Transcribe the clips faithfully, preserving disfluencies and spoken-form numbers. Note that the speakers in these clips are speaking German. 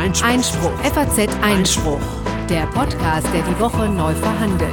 Einspruch. Einspruch. F A Z Einspruch. Der Podcast, der die Woche neu verhandelt.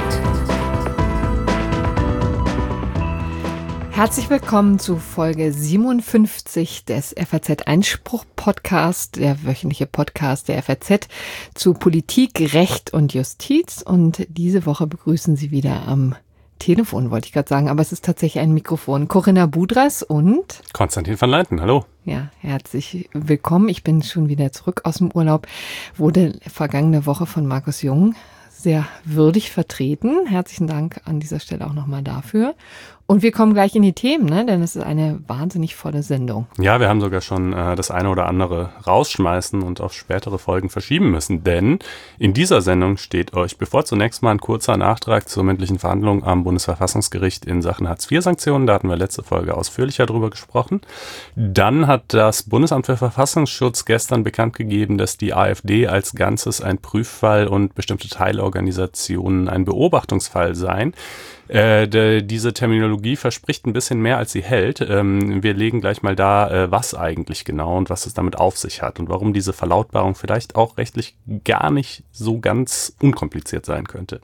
Herzlich willkommen zu Folge siebenundfünfzig des F A Z Einspruch Podcast, der wöchentliche Podcast der F A Z zu Politik, Recht und Justiz. Und diese Woche begrüßen Sie wieder am Telefon, wollte ich gerade sagen, aber es ist tatsächlich ein Mikrofon. Corinna Budras und Konstantin van Leinten, hallo. Ja, herzlich willkommen. Ich bin schon wieder zurück aus dem Urlaub, wurde vergangene Woche von Markus Jung sehr würdig vertreten. Herzlichen Dank an dieser Stelle auch nochmal dafür. Und wir kommen gleich in die Themen, ne? Denn es ist eine wahnsinnig volle Sendung. Ja, wir haben sogar schon äh, das eine oder andere rausschmeißen und auf spätere Folgen verschieben müssen. Denn in dieser Sendung steht euch bevor zunächst mal ein kurzer Nachtrag zur mündlichen Verhandlung am Bundesverfassungsgericht in Sachen Hartz vier Sanktionen. Da hatten wir letzte Folge ausführlicher drüber gesprochen. Dann hat das Bundesamt für Verfassungsschutz gestern bekannt gegeben, dass die AfD als Ganzes ein Prüffall und bestimmte Teilorganisationen ein Beobachtungsfall seien. Äh, de, diese Terminologie verspricht ein bisschen mehr, als sie hält. Ähm, wir legen gleich mal da, äh, was eigentlich genau und was es damit auf sich hat und warum diese Verlautbarung vielleicht auch rechtlich gar nicht so ganz unkompliziert sein könnte.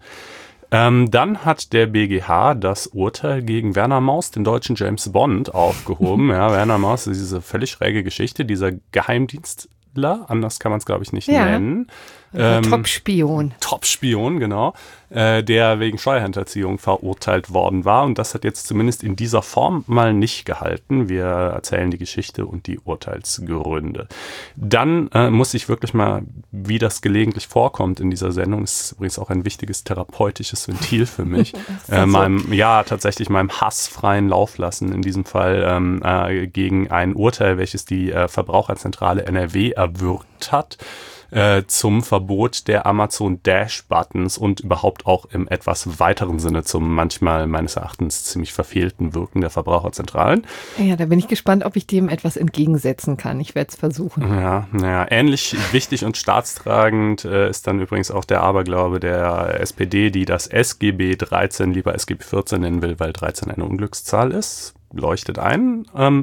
Ähm, dann hat der B G H das Urteil gegen Werner Maus, den deutschen James Bond, aufgehoben. Ja, Werner Maus ist diese völlig schräge Geschichte, dieser Geheimdienstler, anders kann man es glaube ich nicht ja. nennen. Ähm, Top-Spion. Top-Spion, genau, äh, der wegen Steuerhinterziehung verurteilt worden war. Und das hat jetzt zumindest in dieser Form mal nicht gehalten. Wir erzählen die Geschichte und die Urteilsgründe. Dann äh, muss ich wirklich mal, wie das gelegentlich vorkommt in dieser Sendung, ist übrigens auch ein wichtiges therapeutisches Ventil für mich, äh, meinem, ja, tatsächlich meinem Hass freien Lauf lassen, in diesem Fall ähm, äh, gegen ein Urteil, welches die äh, Verbraucherzentrale N R W erwirkt hat. Äh, zum Verbot der Amazon Dash-Buttons und überhaupt auch im etwas weiteren Sinne zum manchmal meines Erachtens ziemlich verfehlten Wirken der Verbraucherzentralen. Ja, da bin ich gespannt, ob ich dem etwas entgegensetzen kann. Ich werde es versuchen. Ja, naja, ähnlich wichtig und staatstragend äh, ist dann übrigens auch der Aberglaube der S P D, die das S G B dreizehn lieber S G B vierzehn nennen will, weil dreizehn eine Unglückszahl ist. Leuchtet ein. Ähm,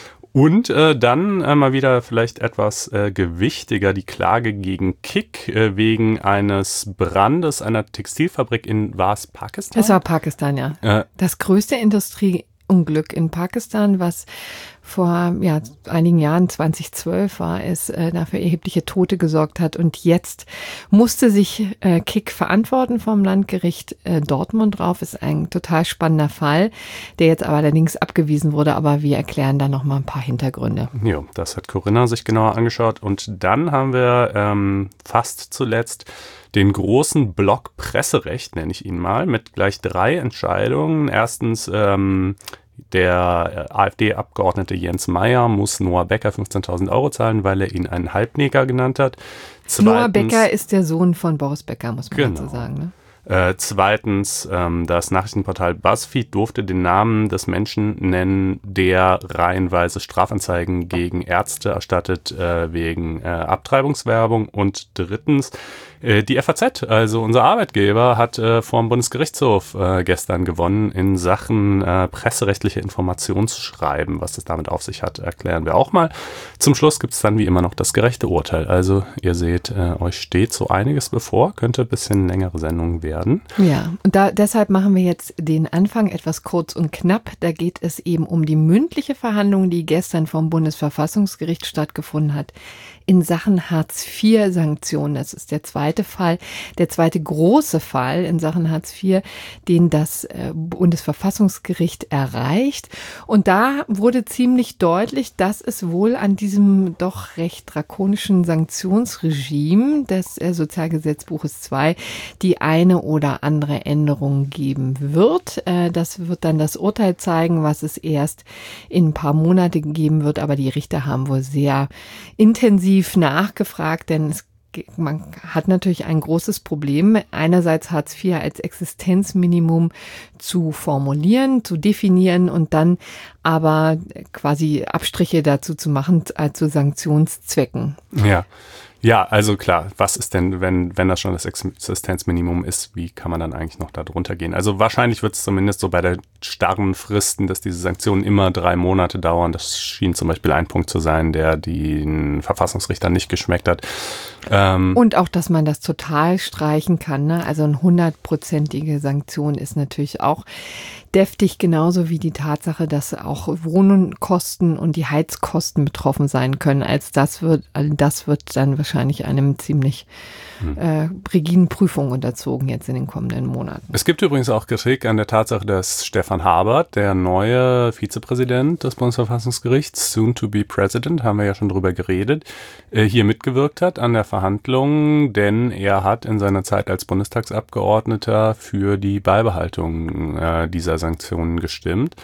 Und äh, dann äh, mal wieder vielleicht etwas äh, gewichtiger die Klage gegen Kick äh, wegen eines Brandes einer Textilfabrik in, war es Pakistan? Es war Pakistan, ja. Äh, das größte Industrieunglück in Pakistan, was vor ja, einigen Jahren, zwanzig zwölf war es, äh, dafür erhebliche Tote gesorgt hat. Und jetzt musste sich äh, Kick verantworten vom Landgericht äh, Dortmund drauf. Ist ein total spannender Fall, der jetzt aber allerdings abgewiesen wurde. Aber wir erklären da noch mal ein paar Hintergründe. Ja, das hat Corinna sich genauer angeschaut. Und dann haben wir ähm, fast zuletzt den großen Block Presserecht, nenne ich ihn mal, mit gleich drei Entscheidungen. Erstens, ähm, der AfD-Abgeordnete Jens Meyer muss Noah Becker fünfzehntausend Euro zahlen, weil er ihn einen Halbneger genannt hat. Zweitens, Noah Becker ist der Sohn von Boris Becker, muss man genau. dazu sagen, ne? Äh, zweitens, ähm, das Nachrichtenportal BuzzFeed durfte den Namen des Menschen nennen, der reihenweise Strafanzeigen gegen Ärzte erstattet äh, wegen äh, Abtreibungswerbung. Und drittens, äh, die F A Z, also unser Arbeitgeber, hat äh, vor dem Bundesgerichtshof äh, gestern gewonnen in Sachen äh, presserechtliche Informationsschreiben. Was es damit auf sich hat, erklären wir auch mal. Zum Schluss gibt es dann wie immer noch das gerechte Urteil. Also ihr seht, äh, euch steht so einiges bevor, könnte ein bisschen längere Sendung werden. Ja, und da, deshalb machen wir jetzt den Anfang etwas kurz und knapp. Da geht es eben um die mündliche Verhandlung, die gestern vom Bundesverfassungsgericht stattgefunden hat in Sachen Hartz vier Sanktionen. Das ist der zweite Fall, der zweite große Fall in Sachen Hartz vier, den das Bundesverfassungsgericht erreicht. Und da wurde ziemlich deutlich, dass es wohl an diesem doch recht drakonischen Sanktionsregime des Sozialgesetzbuches zwei die eine oder andere Änderung geben wird. Das wird dann das Urteil zeigen, was es erst in ein paar Monate geben wird. Aber die Richter haben wohl sehr intensiv nachgefragt, denn es man hat natürlich ein großes Problem, einerseits Hartz vier als Existenzminimum zu formulieren, zu definieren und dann aber quasi Abstriche dazu zu machen, äh, zu Sanktionszwecken. Ja. Ja, also klar, was ist denn, wenn wenn das schon das Existenzminimum ist, wie kann man dann eigentlich noch da drunter gehen? Also wahrscheinlich wird es zumindest so bei der starren Fristen, dass diese Sanktionen immer drei Monate dauern. Das schien zum Beispiel ein Punkt zu sein, der den Verfassungsrichtern nicht geschmeckt hat. Ähm, Und auch, dass man das total streichen kann. Ne? Also eine hundertprozentige Sanktion ist natürlich auch deftig, genauso wie die Tatsache, dass auch Wohnkosten und die Heizkosten betroffen sein können. Als das wird, also das wird dann wahrscheinlich einem ziemlich hm. äh, rigiden Prüfung unterzogen jetzt in den kommenden Monaten. Es gibt übrigens auch Kritik an der Tatsache, dass Stefan Habert, der neue Vizepräsident des Bundesverfassungsgerichts, soon to be President, haben wir ja schon drüber geredet, äh, hier mitgewirkt hat an der Verhandlung, denn er hat in seiner Zeit als Bundestagsabgeordneter für die Beibehaltung äh, dieser Sanktionen gestimmt.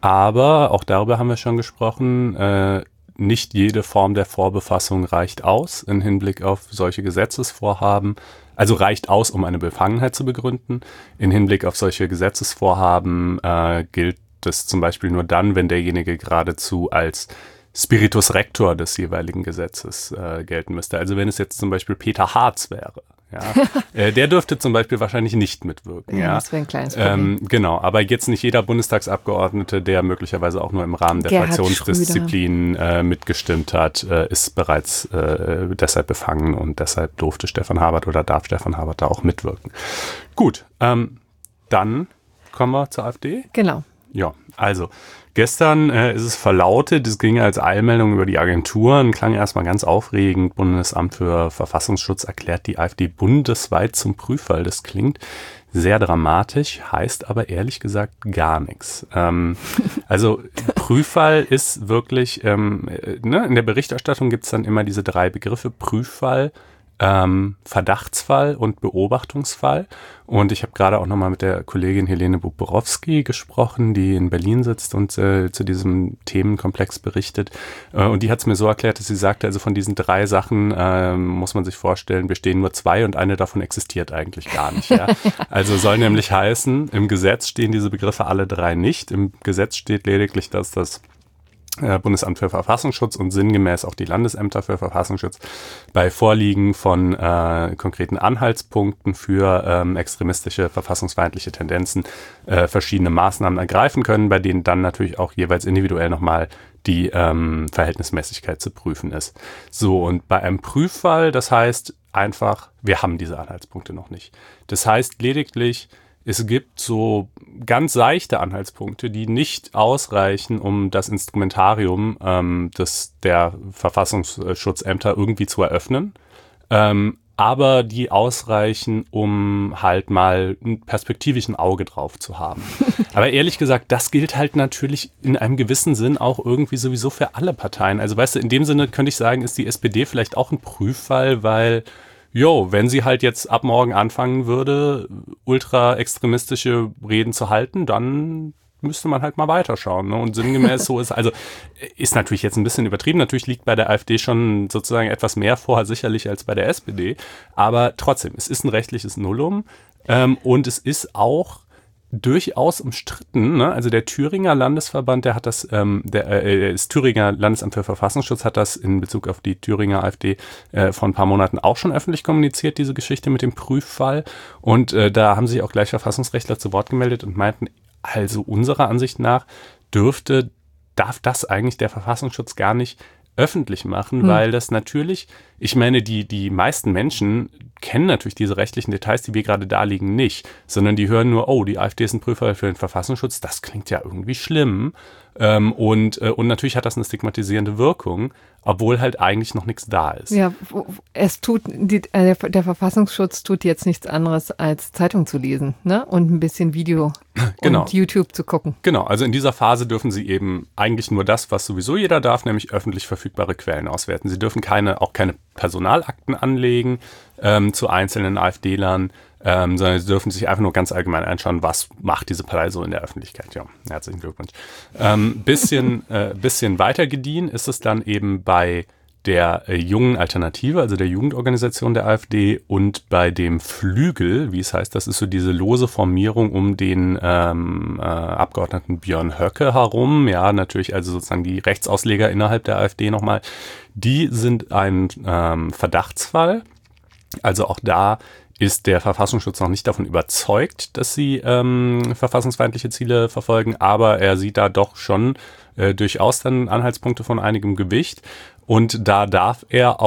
Aber auch darüber haben wir schon gesprochen, äh, nicht jede Form der Vorbefassung reicht aus im Hinblick auf solche Gesetzesvorhaben. Also reicht aus, um eine Befangenheit zu begründen. Im Hinblick auf solche Gesetzesvorhaben äh, gilt das zum Beispiel nur dann, wenn derjenige geradezu als Spiritus Rector des jeweiligen Gesetzes äh, gelten müsste. Also wenn es jetzt zum Beispiel Peter Hartz wäre, ja, äh, der dürfte zum Beispiel wahrscheinlich nicht mitwirken. Ja, ja. Das wäre ein kleines Problem. Ähm, genau, aber jetzt nicht jeder Bundestagsabgeordnete, der möglicherweise auch nur im Rahmen der Gerhard Fraktionsdisziplin äh, mitgestimmt hat, äh, ist bereits äh, deshalb befangen und deshalb durfte Stefan Habert oder darf Stefan Habert da auch mitwirken. Gut, ähm, dann kommen wir zur AfD. Genau. Ja, also gestern äh, ist es verlautet, es ging als Eilmeldung über die Agenturen, klang erstmal ganz aufregend. Bundesamt für Verfassungsschutz erklärt die AfD bundesweit zum Prüffall. Das klingt sehr dramatisch, heißt aber ehrlich gesagt gar nichts. Ähm, also Prüffall ist wirklich, ähm, ne, in der Berichterstattung gibt es dann immer diese drei Begriffe: Prüffall, Ähm, Verdachtsfall und Beobachtungsfall. Und ich habe gerade auch nochmal mit der Kollegin Helene Buborowski gesprochen, die in Berlin sitzt und äh, zu diesem Themenkomplex berichtet. Äh, und die hat es mir so erklärt, dass sie sagte, also von diesen drei Sachen äh, muss man sich vorstellen, bestehen nur zwei und eine davon existiert eigentlich gar nicht. Ja? Also soll nämlich heißen, im Gesetz stehen diese Begriffe alle drei nicht. Im Gesetz steht lediglich, dass das Bundesamt für Verfassungsschutz und sinngemäß auch die Landesämter für Verfassungsschutz bei Vorliegen von äh, konkreten Anhaltspunkten für ähm, extremistische, verfassungsfeindliche Tendenzen äh, verschiedene Maßnahmen ergreifen können, bei denen dann natürlich auch jeweils individuell nochmal die ähm, Verhältnismäßigkeit zu prüfen ist. So, und bei einem Prüffall, das heißt einfach, wir haben diese Anhaltspunkte noch nicht. Das heißt lediglich, es gibt so ganz seichte Anhaltspunkte, die nicht ausreichen, um das Instrumentarium ähm, des, der Verfassungsschutzämter irgendwie zu eröffnen, ähm, aber die ausreichen, um halt mal ein perspektivischen Auge drauf zu haben. Aber ehrlich gesagt, das gilt halt natürlich in einem gewissen Sinn auch irgendwie sowieso für alle Parteien. Also weißt du, in dem Sinne könnte ich sagen, ist die S P D vielleicht auch ein Prüffall, weil Jo, wenn sie halt jetzt ab morgen anfangen würde, ultra-extremistische Reden zu halten, dann müsste man halt mal weiterschauen. Ne? Und sinngemäß so ist, also ist natürlich jetzt ein bisschen übertrieben. Natürlich liegt bei der AfD schon sozusagen etwas mehr vor, sicherlich als bei der S P D. Aber trotzdem, es ist ein rechtliches Nullum. Ähm, und es ist auch durchaus umstritten, ne? Also der Thüringer Landesverband, der hat das, ähm, der, äh, das Thüringer Landesamt für Verfassungsschutz hat das in Bezug auf die Thüringer AfD äh, vor ein paar Monaten auch schon öffentlich kommuniziert, diese Geschichte mit dem Prüffall. Und äh, da haben sich auch gleich Verfassungsrechtler zu Wort gemeldet und meinten, also unserer Ansicht nach dürfte, darf das eigentlich der Verfassungsschutz gar nicht öffentlich machen, hm. weil das natürlich, ich meine, die, die meisten Menschen kennen natürlich diese rechtlichen Details, die wir gerade darlegen, nicht, sondern die hören nur, oh, die AfD ist ein Prüffall für den Verfassungsschutz, das klingt ja irgendwie schlimm. Ähm, und, äh, und natürlich hat das eine stigmatisierende Wirkung, obwohl halt eigentlich noch nichts da ist. Ja, es tut, die, äh, der Verfassungsschutz tut jetzt nichts anderes als Zeitung zu lesen, ne? Und ein bisschen Video genau. und YouTube zu gucken. Genau, also in dieser Phase dürfen sie eben eigentlich nur das, was sowieso jeder darf, nämlich öffentlich verfügbare Quellen auswerten. Sie dürfen keine, auch keine Personalakten anlegen ähm, zu einzelnen AfD-Lern, ähm, sondern sie dürfen sich einfach nur ganz allgemein anschauen, was macht diese Partei so in der Öffentlichkeit. Ja, herzlichen Glückwunsch. Ähm, bisschen, äh, bisschen weiter gediehen ist es dann eben bei der äh, jungen Alternative, also der Jugendorganisation der AfD und bei dem Flügel, wie es heißt, das ist so diese lose Formierung um den ähm, äh, Abgeordneten Björn Höcke herum, ja, natürlich also sozusagen die Rechtsausleger innerhalb der AfD nochmal, die sind ein ähm, Verdachtsfall, also auch da ist der Verfassungsschutz noch nicht davon überzeugt, dass sie ähm, verfassungsfeindliche Ziele verfolgen, aber er sieht da doch schon äh, durchaus dann Anhaltspunkte von einigem Gewicht und da darf er auch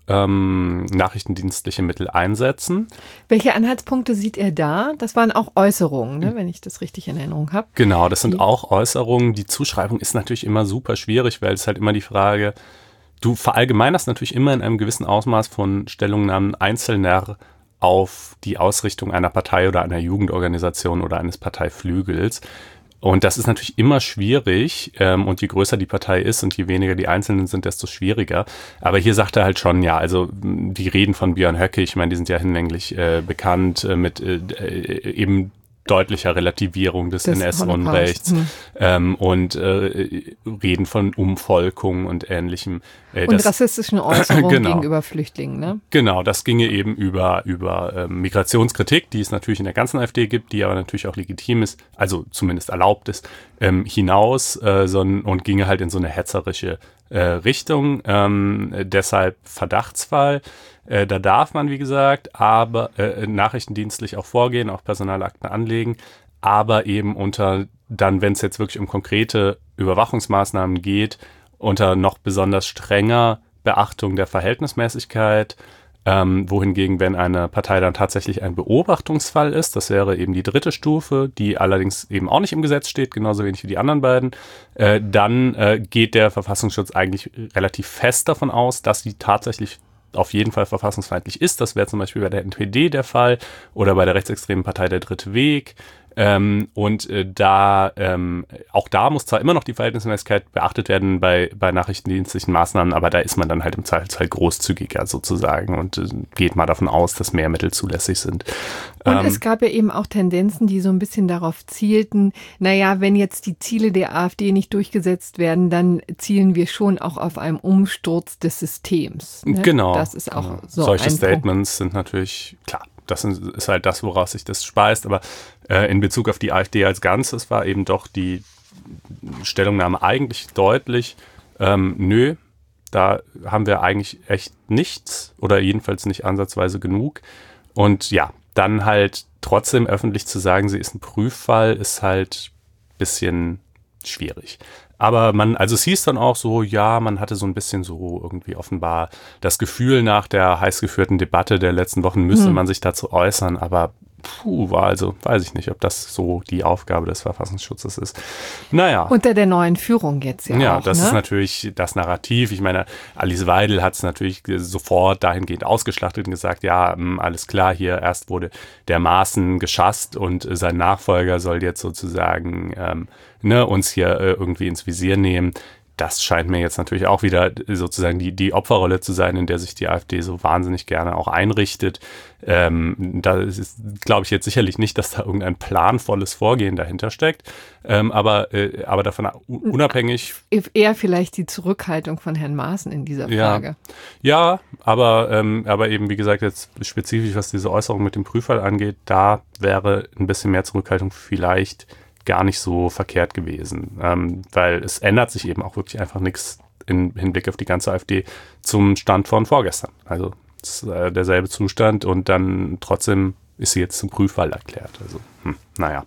ähm, nachrichtendienstliche Mittel einsetzen. Welche Anhaltspunkte sieht er da? Das waren auch Äußerungen, ne, wenn ich das richtig in Erinnerung habe. Genau, das sind auch Äußerungen. Die Zuschreibung ist natürlich immer super schwierig, weil es halt immer die Frage, du verallgemeinerst natürlich immer in einem gewissen Ausmaß von Stellungnahmen Einzelner auf die Ausrichtung einer Partei oder einer Jugendorganisation oder eines Parteiflügels. Und das ist natürlich immer schwierig, ähm, und je größer die Partei ist und je weniger die Einzelnen sind, desto schwieriger. Aber hier sagt er halt schon, ja, also die Reden von Björn Höcke, ich meine, die sind ja hinlänglich äh, bekannt äh, mit äh, eben deutlicher Relativierung des N S-Unrechts hm. ähm, und äh, Reden von Umvolkung und Ähnlichem. Äh, und das, rassistischen Äußerungen genau. gegenüber Flüchtlingen, ne? Genau, das ginge eben über, über ähm, Migrationskritik, die es natürlich in der ganzen AfD gibt, die aber natürlich auch legitim ist, also zumindest erlaubt ist, ähm, hinaus äh, so, und ginge halt in so eine hetzerische äh, Richtung. Ähm, deshalb Verdachtsfall. Äh, da darf man, wie gesagt, aber äh, nachrichtendienstlich auch vorgehen, auch Personalakten anlegen, aber eben unter dann, wenn es jetzt wirklich um konkrete Überwachungsmaßnahmen geht, unter noch besonders strenger Beachtung der Verhältnismäßigkeit, ähm, wohingegen, wenn eine Partei dann tatsächlich ein Beobachtungsfall ist, das wäre eben die dritte Stufe, die allerdings eben auch nicht im Gesetz steht, genauso wenig wie die anderen beiden, äh, dann äh, geht der Verfassungsschutz eigentlich relativ fest davon aus, dass sie tatsächlich auf jeden Fall verfassungsfeindlich ist. Das wäre zum Beispiel bei der N P D der Fall oder bei der rechtsextremen Partei Der Dritte Weg. Ähm, und äh, da ähm, auch da muss zwar immer noch die Verhältnismäßigkeit beachtet werden bei, bei nachrichtendienstlichen Maßnahmen, aber da ist man dann halt im Zweifelsfall großzügiger sozusagen und äh, geht mal davon aus, dass mehr Mittel zulässig sind. Und ähm, es gab ja eben auch Tendenzen, die so ein bisschen darauf zielten, naja, wenn jetzt die Ziele der AfD nicht durchgesetzt werden, dann zielen wir schon auch auf einen Umsturz des Systems. Ne? Genau. Das ist auch genau. so Solche ein Statements Punkt. sind natürlich, klar, das ist halt das, woraus sich das speist, aber äh, in Bezug auf die AfD als Ganzes war eben doch die Stellungnahme eigentlich deutlich, ähm, nö, da haben wir eigentlich echt nichts oder jedenfalls nicht ansatzweise genug. Und ja, dann halt trotzdem öffentlich zu sagen, sie ist ein Prüffall, ist halt ein bisschen schwierig. Aber man, also es hieß dann auch so, ja, man hatte so ein bisschen so irgendwie offenbar das Gefühl nach der heiß geführten Debatte der letzten Wochen, müsste hm. man sich dazu äußern, aber puh, war also, weiß ich nicht, ob das so die Aufgabe des Verfassungsschutzes ist. Naja. Unter der neuen Führung jetzt ja Ja, auch, das ne? ist natürlich das Narrativ. Ich meine, Alice Weidel hat es natürlich sofort dahingehend ausgeschlachtet und gesagt, ja, alles klar, hier erst wurde der Maaßen geschasst und sein Nachfolger soll jetzt sozusagen ähm, ne, uns hier äh, irgendwie ins Visier nehmen. Das scheint mir jetzt natürlich auch wieder sozusagen die, die Opferrolle zu sein, in der sich die AfD so wahnsinnig gerne auch einrichtet. Ähm, da ist, glaube ich, jetzt sicherlich nicht, dass da irgendein planvolles Vorgehen dahinter steckt. Ähm, aber, äh, aber davon unabhängig. Eher vielleicht die Zurückhaltung von Herrn Maaßen in dieser Frage. Ja, ja aber, ähm, aber eben, wie gesagt, jetzt spezifisch, was diese Äußerung mit dem Prüffall angeht, da wäre ein bisschen mehr Zurückhaltung vielleicht gar nicht so verkehrt gewesen, ähm, weil es ändert sich eben auch wirklich einfach nichts im Hinblick auf die ganze AfD zum Stand von vorgestern. Also es ist äh, derselbe Zustand und dann trotzdem ist sie jetzt zum Prüffall erklärt. Also, hm, naja.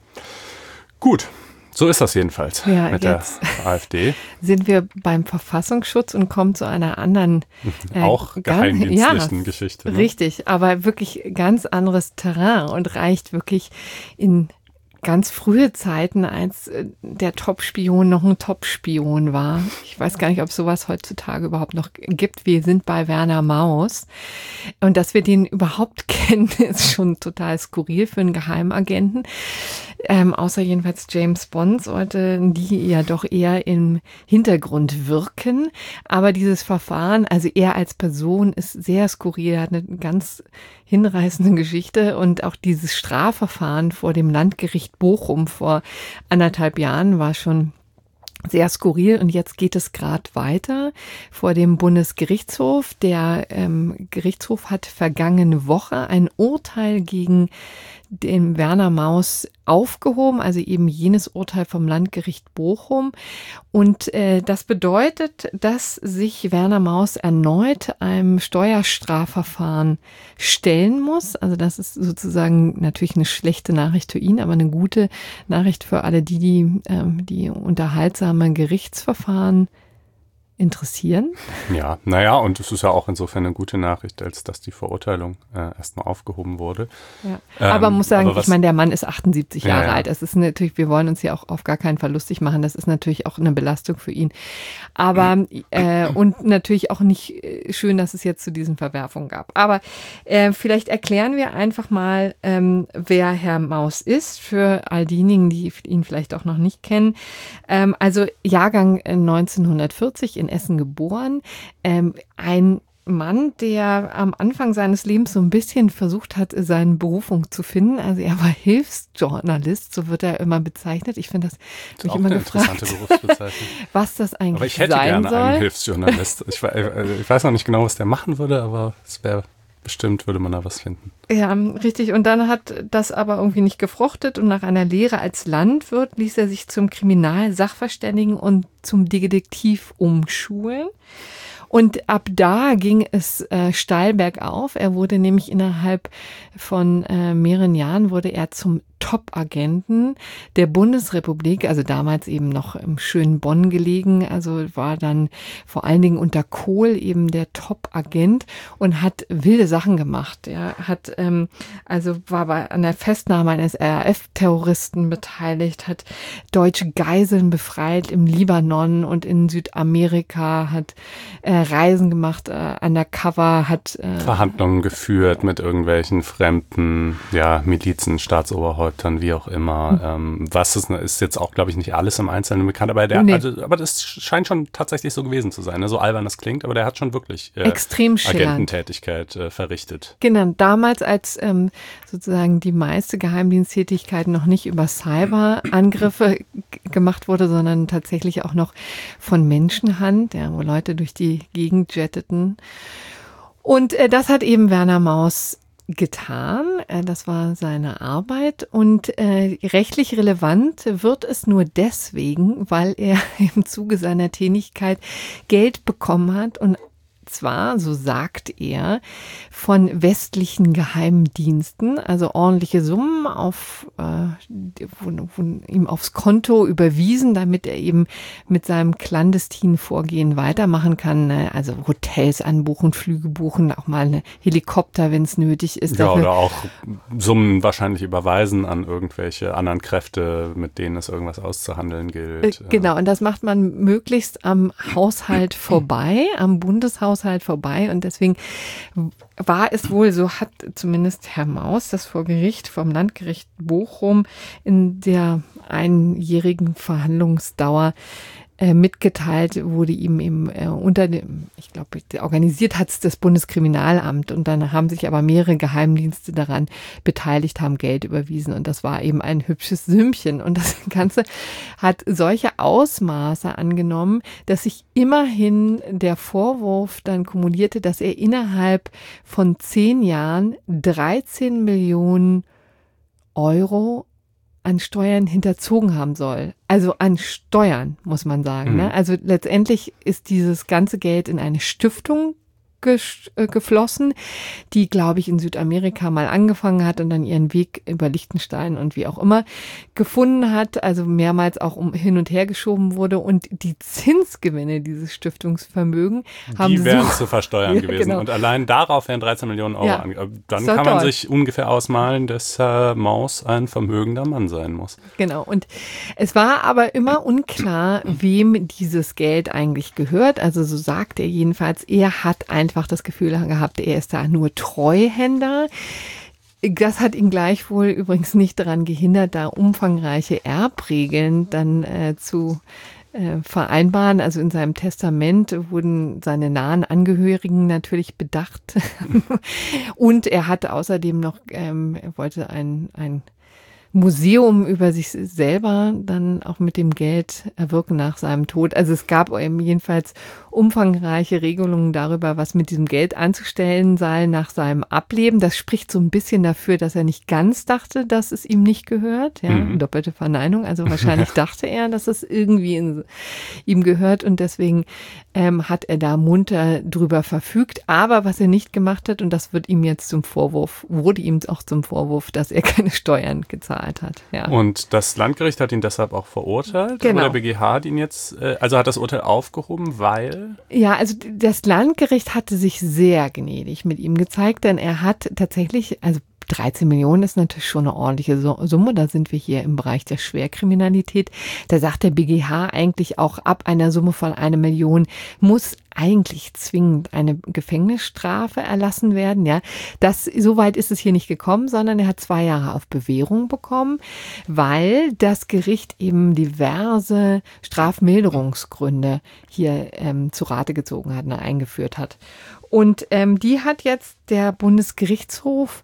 Gut, so ist das jedenfalls ja, mit der AfD. Sind wir beim Verfassungsschutz und kommen zu einer anderen äh, auch geheimdienstlichen ja, Geschichte. Ne? Richtig, aber wirklich ganz anderes Terrain und reicht wirklich in ganz frühe Zeiten, als der Top-Spion noch ein Top-Spion war. Ich weiß gar nicht, ob es sowas heutzutage überhaupt noch gibt. Wir sind bei Werner Maus. Und dass wir den überhaupt kennen, ist schon total skurril für einen Geheimagenten. Ähm, außer jedenfalls James Bond sollten die ja doch eher im Hintergrund wirken. Aber dieses Verfahren, also er als Person ist sehr skurril, er hat eine ganz hinreißende Geschichte und auch dieses Strafverfahren vor dem Landgericht Bochum vor anderthalb Jahren war schon sehr skurril und jetzt geht es gerade weiter vor dem Bundesgerichtshof. Der ähm, Gerichtshof hat vergangene Woche ein Urteil gegen den Werner Maus aufgehoben, also eben jenes Urteil vom Landgericht Bochum. Und äh, das bedeutet, dass sich Werner Maus erneut einem Steuerstrafverfahren stellen muss. Also das ist sozusagen natürlich eine schlechte Nachricht für ihn, aber eine gute Nachricht für alle die, die ähm, die unterhaltsame Gerichtsverfahren interessieren. Ja, naja, und es ist ja auch insofern eine gute Nachricht, als dass die Verurteilung äh, erstmal aufgehoben wurde. Ja. Ähm, aber man muss sagen, was, ich meine, der Mann ist achtundsiebzig Jahre ja, ja. alt. Es ist natürlich, wir wollen uns ja auch auf gar keinen Fall lustig machen. Das ist natürlich auch eine Belastung für ihn. Aber äh, und natürlich auch nicht äh, schön, dass es jetzt zu diesen Verwerfungen gab. Aber äh, vielleicht erklären wir einfach mal, ähm, wer Herr Maus ist, für all diejenigen, die ihn vielleicht auch noch nicht kennen. Ähm, also Jahrgang neunzehnhundertvierzig in Essen geboren. Ähm, ein Mann, der am Anfang seines Lebens so ein bisschen versucht hat, seine Berufung zu finden. Also er war Hilfsjournalist, so wird er immer bezeichnet. Ich finde das, das mich immer gefragt, was das eigentlich sein soll. Aber ich hätte gerne soll. einen Hilfsjournalist. Ich, ich weiß noch nicht genau, was der machen würde, aber es wäre bestimmt, würde man da was finden. Ja, richtig. Und dann hat das aber irgendwie nicht gefruchtet und nach einer Lehre als Landwirt ließ er sich zum Kriminalsachverständigen und zum Detektiv umschulen. Und ab da ging es äh, steil bergauf. Er wurde nämlich innerhalb von äh, mehreren Jahren wurde er zum Top-Agenten der Bundesrepublik, also damals eben noch im schönen Bonn gelegen, also war dann vor allen Dingen unter Kohl eben der Top-Agent und hat wilde Sachen gemacht. Er hat ähm, also war bei an der Festnahme eines R A F-Terroristen beteiligt, hat deutsche Geiseln befreit im Libanon und in Südamerika, hat äh, Reisen gemacht, äh, undercover, hat äh, Verhandlungen geführt mit irgendwelchen fremden, ja, Milizen, Staatsoberhäuptern, wie auch immer. Mhm. Ähm, was ist, ist jetzt auch, glaube ich, nicht alles im Einzelnen bekannt, aber der, nee. also, aber das scheint schon tatsächlich so gewesen zu sein, ne? So albern das klingt, aber der hat schon wirklich äh, extrem Agententätigkeit äh, verrichtet. Genau, damals, als ähm, sozusagen die meiste Geheimdiensttätigkeit noch nicht über Cyberangriffe g- gemacht wurde, sondern tatsächlich auch noch von Menschenhand, ja, wo Leute durch die Gegend jetteten. Und äh, das hat eben Werner Maus getan. Das war seine Arbeit und äh, rechtlich relevant wird es nur deswegen, weil er im Zuge seiner Tätigkeit Geld bekommen hat und zwar, so sagt er, von westlichen Geheimdiensten, also ordentliche Summen auf, äh, wurden, wurden ihm aufs Konto überwiesen, damit er eben mit seinem clandestinen Vorgehen weitermachen kann. Ne? Also Hotels anbuchen, Flüge buchen, auch mal eine Helikopter, wenn es nötig ist. Ja, dafür. Oder auch Summen wahrscheinlich überweisen an irgendwelche anderen Kräfte, mit denen es irgendwas auszuhandeln gilt. Äh, genau, und das macht man möglichst am Haushalt vorbei, am Bundeshaushalt vorbei und deswegen war es wohl, so hat zumindest Herr Maus das vor Gericht, vom Landgericht Bochum in der einjährigen Verhandlungsdauer äh, mitgeteilt, wurde ihm eben äh, unter dem, ich glaube, organisiert hat es das Bundeskriminalamt und dann haben sich aber mehrere Geheimdienste daran beteiligt, haben Geld überwiesen und das war eben ein hübsches Sümmchen und das Ganze hat solche Ausmaße angenommen, dass sich immerhin der Vorwurf dann kumulierte, dass er innerhalb von zehn Jahren dreizehn Millionen Euro an Steuern hinterzogen haben soll. Also an Steuern, muss man sagen. Mhm. Ne? Also letztendlich ist dieses ganze Geld in eine Stiftung ges- äh, geflossen, die, glaube ich, in Südamerika mal angefangen hat und dann ihren Weg über Liechtenstein und wie auch immer gefunden hat, also mehrmals auch um hin und her geschoben wurde und die Zinsgewinne dieses Stiftungsvermögen haben die wären so, zu versteuern ja, gewesen genau. und allein darauf wären dreizehn Millionen Euro ja, ange- Dann kann man toll. sich ungefähr ausmalen, dass Herr Maus ein vermögender Mann sein muss. Genau, und es war aber immer unklar, wem dieses Geld eigentlich gehört, also so sagt er jedenfalls, er hat einfach das Gefühl gehabt, er ist da nur Treuhänder. Das hat ihn gleichwohl übrigens nicht daran gehindert, da umfangreiche Erbregeln dann äh, zu äh, vereinbaren. Also in seinem Testament wurden seine nahen Angehörigen natürlich bedacht. Und er hatte außerdem noch, ähm, er wollte ein, ein Museum über sich selber dann auch mit dem Geld erwirken nach seinem Tod. Also es gab jedenfalls umfangreiche Regelungen darüber, was mit diesem Geld anzustellen sei nach seinem Ableben. Das spricht so ein bisschen dafür, dass er nicht ganz dachte, dass es ihm nicht gehört. Ja, mhm. Doppelte Verneinung. Also wahrscheinlich dachte er, dass es irgendwie in, ihm gehört und deswegen ähm, hat er da munter drüber verfügt. Aber was er nicht gemacht hat, und das wird ihm jetzt zum Vorwurf, wurde ihm auch zum Vorwurf, dass er keine Steuern gezahlt bezahlt hat. Ja. Und das Landgericht hat ihn deshalb auch verurteilt? Genau. Oder der B G H hat ihn jetzt, äh, also hat das Urteil aufgehoben, weil? Ja, also das Landgericht hatte sich sehr gnädig mit ihm gezeigt, denn er hat tatsächlich, also dreizehn Millionen ist natürlich schon eine ordentliche Summe, da sind wir hier im Bereich der Schwerkriminalität. Da sagt der B G H eigentlich auch, ab einer Summe von einer Million muss eigentlich zwingend eine Gefängnisstrafe erlassen werden. Ja, das, so weit ist es hier nicht gekommen, sondern er hat zwei Jahre auf Bewährung bekommen, weil das Gericht eben diverse Strafmilderungsgründe hier ähm, zu Rate gezogen hat, ne, eingeführt hat. Und ähm, die hat jetzt der Bundesgerichtshof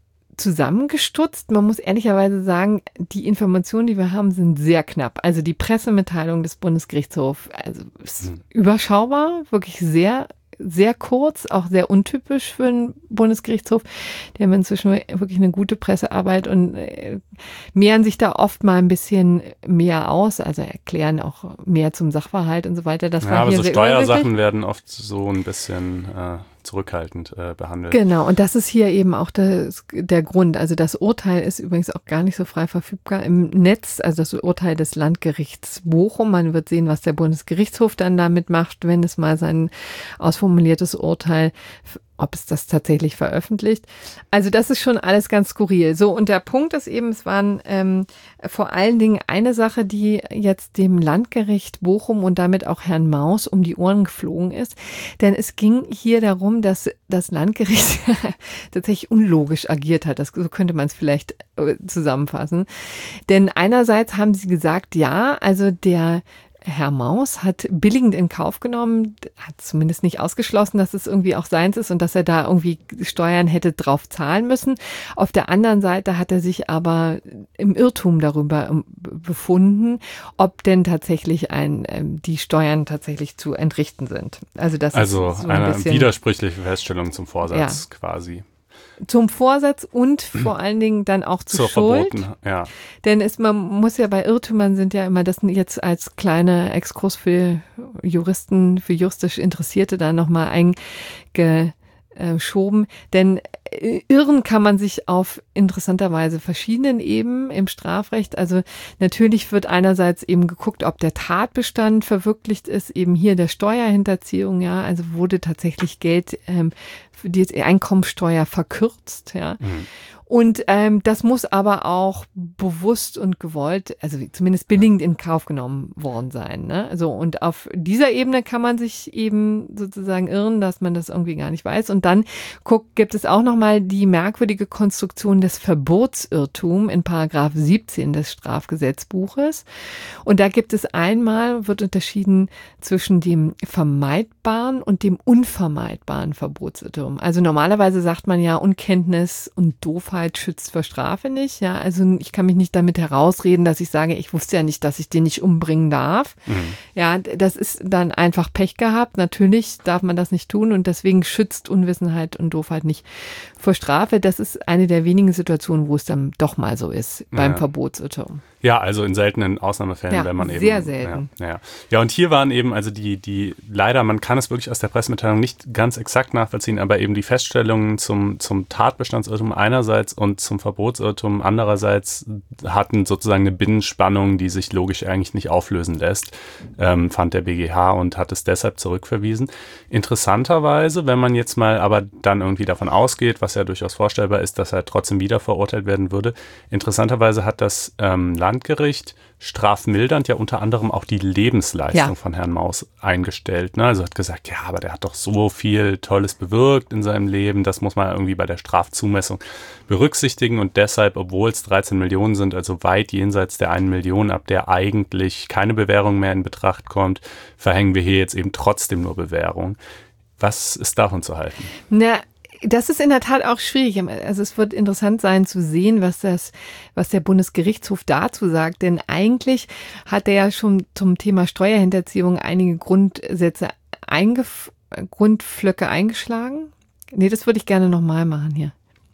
zusammengestutzt. Man muss ehrlicherweise sagen, die Informationen, die wir haben, sind sehr knapp. Also die Pressemitteilung des Bundesgerichtshofs, also ist mhm. überschaubar, wirklich sehr, sehr kurz, auch sehr untypisch für einen Bundesgerichtshof. Die haben inzwischen wirklich eine gute Pressearbeit und äh, mehren sich da oft mal ein bisschen mehr aus, also erklären auch mehr zum Sachverhalt und so weiter. Das ja, war aber hier so sehr Steuersachen werden oft so ein bisschen äh, zurückhaltend äh, behandelt. Genau, und das ist hier eben auch das, der Grund. Also das Urteil ist übrigens auch gar nicht so frei verfügbar im Netz, also das Urteil des Landgerichts Bochum. Man wird sehen, was der Bundesgerichtshof dann damit macht, wenn es mal sein ausformuliertes Urteil, ob es das tatsächlich veröffentlicht. Also das ist schon alles ganz skurril. So, und der Punkt ist eben, es waren ähm, vor allen Dingen eine Sache, die jetzt dem Landgericht Bochum und damit auch Herrn Maus um die Ohren geflogen ist. Denn es ging hier darum, dass das Landgericht tatsächlich unlogisch agiert hat. Das, so könnte man es vielleicht zusammenfassen. Denn einerseits haben sie gesagt, ja, also der Herr Maus hat billigend in Kauf genommen, hat zumindest nicht ausgeschlossen, dass es irgendwie auch seins ist und dass er da irgendwie Steuern hätte drauf zahlen müssen. Auf der anderen Seite hat er sich aber im Irrtum darüber befunden, ob denn tatsächlich ein, die Steuern tatsächlich zu entrichten sind. Also das also ist so ein eine bisschen widersprüchliche Feststellung zum Vorsatz ja. quasi. Zum Vorsatz und vor allen Dingen dann auch zur, zur Schuld. Verboten, ja. Denn es, man muss ja bei Irrtümern sind ja immer, das jetzt als kleiner Exkurs für Juristen, für juristisch Interessierte da nochmal eingeschoben. Denn irren kann man sich auf interessanterweise verschiedenen Ebenen im Strafrecht. Also natürlich wird einerseits eben geguckt, ob der Tatbestand verwirklicht ist, eben hier der Steuerhinterziehung, ja, also wurde tatsächlich Geld ähm, für die Einkommensteuer verkürzt, ja. Mhm. Und ähm, das muss aber auch bewusst und gewollt, also zumindest billigend in Kauf genommen worden sein. Ne? Also und auf dieser Ebene kann man sich eben sozusagen irren, dass man das irgendwie gar nicht weiß. Und dann guckt, gibt es auch nochmal die merkwürdige Konstruktion des Verbotsirrtums in Paragraph siebzehn des Strafgesetzbuches. Und da gibt es einmal, wird unterschieden zwischen dem vermeidbaren und dem unvermeidbaren Verbotsirrtum. Also normalerweise sagt man ja, Unkenntnis und Doofheit schützt vor Strafe nicht. Ja, also ich kann mich nicht damit herausreden, dass ich sage, ich wusste ja nicht, dass ich den nicht umbringen darf. Mhm. Ja, das ist dann einfach Pech gehabt. Natürlich darf man das nicht tun und deswegen schützt Unwissenheit und Doofheit nicht vor Strafe. Das ist eine der wenigen Situationen, wo es dann doch mal so ist beim ja. Verbotsirrtum. Ja, also in seltenen Ausnahmefällen, ja, wenn man eben. Sehr selten. Ja, ja. ja, und hier waren eben, also die, die, leider, man kann es wirklich aus der Pressemitteilung nicht ganz exakt nachvollziehen, aber eben die Feststellungen zum, zum Tatbestandsirrtum einerseits und zum Verbotsirrtum andererseits hatten sozusagen eine Binnenspannung, die sich logisch eigentlich nicht auflösen lässt, ähm, fand der B G H und hat es deshalb zurückverwiesen. Interessanterweise, wenn man jetzt mal aber dann irgendwie davon ausgeht, was ja durchaus vorstellbar ist, dass er trotzdem wieder verurteilt werden würde, interessanterweise hat das ähm, Landgericht strafmildernd ja unter anderem auch die Lebensleistung ja. von Herrn Maus eingestellt. Ne? Also hat gesagt, ja, aber der hat doch so viel Tolles bewirkt in seinem Leben, das muss man irgendwie bei der Strafzumessung berücksichtigen und deshalb, obwohl es dreizehn Millionen sind, also weit jenseits der eine Million, ab der eigentlich keine Bewährung mehr in Betracht kommt, verhängen wir hier jetzt eben trotzdem nur Bewährung. Was ist davon zu halten? Na, das ist in der Tat auch schwierig. Also es wird interessant sein zu sehen, was das, was der Bundesgerichtshof dazu sagt. Denn eigentlich hat er ja schon zum Thema Steuerhinterziehung einige Grundsätze eingef- Grundpflöcke eingeschlagen. Nee, das würde ich gerne nochmal machen hier.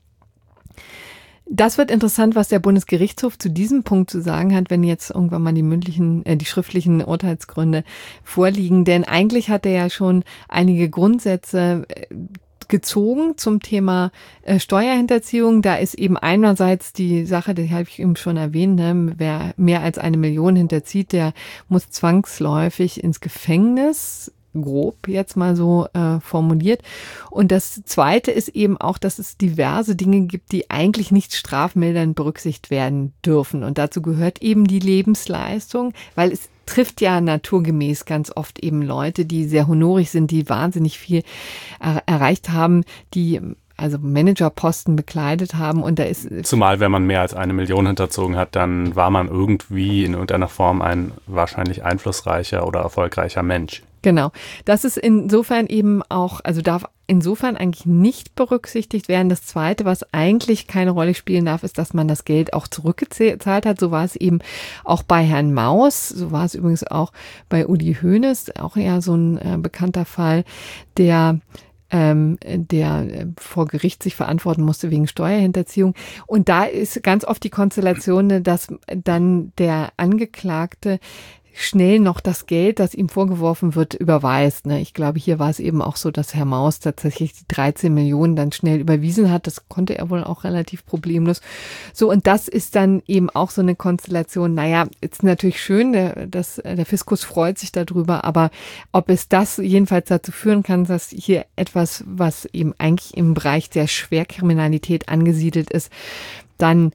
Das wird interessant, was der Bundesgerichtshof zu diesem Punkt zu sagen hat, wenn jetzt irgendwann mal die mündlichen, äh, die schriftlichen Urteilsgründe vorliegen. Denn eigentlich hat er ja schon einige Grundsätze gezogen zum Thema äh, Steuerhinterziehung. Da ist eben einerseits die Sache, die habe ich eben schon erwähnt, ne, wer mehr als eine Million hinterzieht, der muss zwangsläufig ins Gefängnis, grob jetzt mal so äh, formuliert. Und das Zweite ist eben auch, dass es diverse Dinge gibt, die eigentlich nicht strafmildernd berücksichtigt werden dürfen. Und dazu gehört eben die Lebensleistung, weil es trifft ja naturgemäß ganz oft eben Leute, die sehr honorig sind, die wahnsinnig viel er- erreicht haben, die also Managerposten bekleidet haben. Und da ist Zumal, wenn man mehr als eine Million hinterzogen hat, dann war man irgendwie in irgendeiner Form ein wahrscheinlich einflussreicher oder erfolgreicher Mensch. Genau. Das ist insofern eben auch, also darf insofern eigentlich nicht berücksichtigt werden. Das Zweite, was eigentlich keine Rolle spielen darf, ist, dass man das Geld auch zurückgezahlt hat. So war es eben auch bei Herrn Maus. So war es übrigens auch bei Uli Hoeneß, auch eher so ein äh, bekannter Fall, der ähm, der vor Gericht sich verantworten musste wegen Steuerhinterziehung. Und da ist ganz oft die Konstellation, dass dann der Angeklagte schnell noch das Geld, das ihm vorgeworfen wird, überweist. Ich glaube, hier war es eben auch so, dass Herr Maus tatsächlich die dreizehn Millionen dann schnell überwiesen hat. Das konnte er wohl auch relativ problemlos. So, und das ist dann eben auch so eine Konstellation. Naja, ist natürlich schön, der, das, der Fiskus freut sich darüber, aber ob es das jedenfalls dazu führen kann, dass hier etwas, was eben eigentlich im Bereich der Schwerkriminalität angesiedelt ist, dann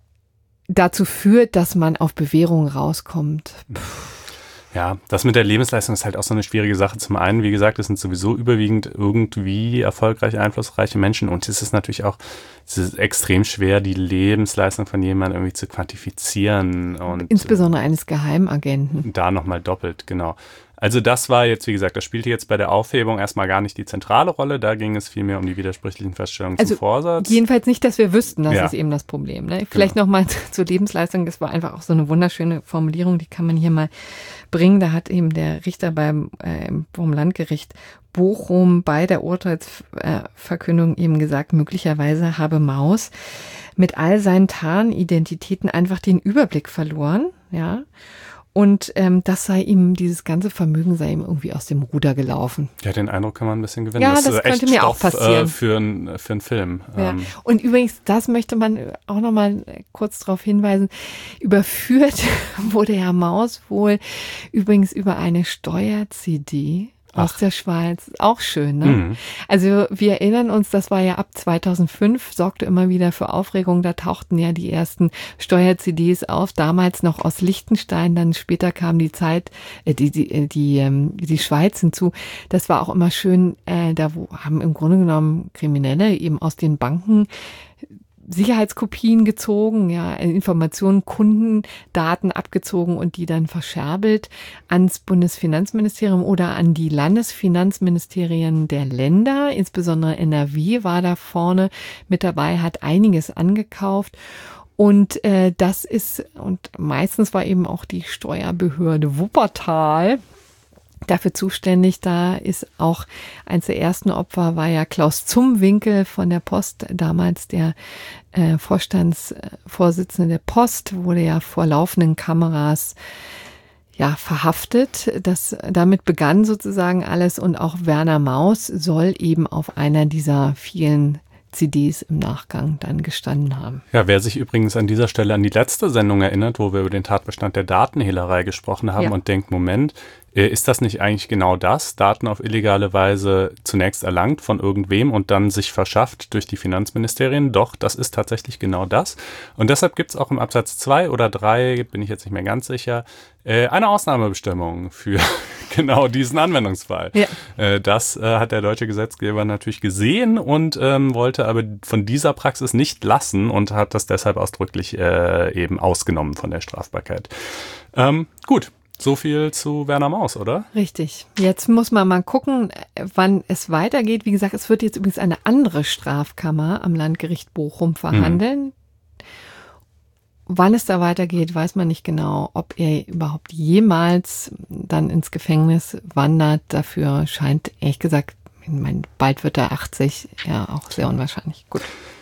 dazu führt, dass man auf Bewährung rauskommt. Puh. Ja, das mit der Lebensleistung ist halt auch so eine schwierige Sache. Zum einen, wie gesagt, es sind sowieso überwiegend irgendwie erfolgreich einflussreiche Menschen und es ist natürlich auch es ist extrem schwer, die Lebensleistung von jemandem irgendwie zu quantifizieren. Und insbesondere eines Geheimagenten. Da nochmal doppelt, genau. Also das war jetzt, wie gesagt, das spielte jetzt bei der Aufhebung erstmal gar nicht die zentrale Rolle. Da ging es vielmehr um die widersprüchlichen Feststellungen also zum Vorsatz. Jedenfalls nicht, dass wir wüssten, das ja. ist eben das Problem. Ne? Vielleicht genau. nochmal zur Lebensleistung. Das war einfach auch so eine wunderschöne Formulierung, die kann man hier mal bringen. Da hat eben der Richter beim äh, vom Landgericht Bochum bei der Urteilsverkündung eben gesagt, möglicherweise habe Maus mit all seinen Tarnidentitäten einfach den Überblick verloren, ja. Und ähm, das sei ihm, dieses ganze Vermögen sei ihm irgendwie aus dem Ruder gelaufen. Ja, den Eindruck kann man ein bisschen gewinnen. Ja, das, das ist könnte echt mir Stoff, auch passieren. Äh, für, ein, für einen Film. Ja. Ähm. Und übrigens, das möchte man auch nochmal kurz darauf hinweisen, überführt wurde Herr Maus wohl übrigens über eine Steuer-C D aus Ach. der Schweiz. Auch schön, ne? Mhm. Also wir erinnern uns, das war ja ab zweitausendfünf, sorgte immer wieder für Aufregung. Da tauchten ja die ersten Steuer-C Ds auf, damals noch aus Liechtenstein, dann später kam die Zeit, äh, die, die, die, ähm, die Schweiz hinzu. Das war auch immer schön, äh, da wo, haben im Grunde genommen Kriminelle eben aus den Banken Sicherheitskopien gezogen, ja, Informationen, Kundendaten abgezogen und die dann verscherbelt ans Bundesfinanzministerium oder an die Landesfinanzministerien der Länder. Insbesondere N R W war da vorne mit dabei, hat einiges angekauft. Und äh, das ist, und meistens war eben auch die Steuerbehörde Wuppertal dafür zuständig. Da ist auch eins der ersten Opfer, war ja Klaus Zumwinkel von der Post, damals der äh, Vorstandsvorsitzende der Post, wurde ja vor laufenden Kameras ja verhaftet. Das, damit begann sozusagen alles und auch Werner Maus soll eben auf einer dieser vielen C Ds im Nachgang dann gestanden haben. Ja, wer sich übrigens an dieser Stelle an die letzte Sendung erinnert, wo wir über den Tatbestand der Datenhehlerei gesprochen haben ja. und denkt, Moment, ist das nicht eigentlich genau das? Daten auf illegale Weise zunächst erlangt von irgendwem und dann sich verschafft durch die Finanzministerien? Doch, das ist tatsächlich genau das. Und deshalb gibt es auch im Absatz zwei oder drei, bin ich jetzt nicht mehr ganz sicher, eine Ausnahmebestimmung für genau diesen Anwendungsfall. Ja. Das hat der deutsche Gesetzgeber natürlich gesehen und ähm, wollte aber von dieser Praxis nicht lassen und hat das deshalb ausdrücklich äh, eben ausgenommen von der Strafbarkeit. Ähm, gut. So viel zu Werner Maus, oder? Richtig. Jetzt muss man mal gucken, wann es weitergeht. Wie gesagt, es wird jetzt übrigens eine andere Strafkammer am Landgericht Bochum verhandeln. Hm. Wann es da weitergeht, weiß man nicht genau. Ob er überhaupt jemals dann ins Gefängnis wandert, dafür scheint, ehrlich gesagt, ich meine, bald wird er achtzig, ja auch sehr unwahrscheinlich. Gut.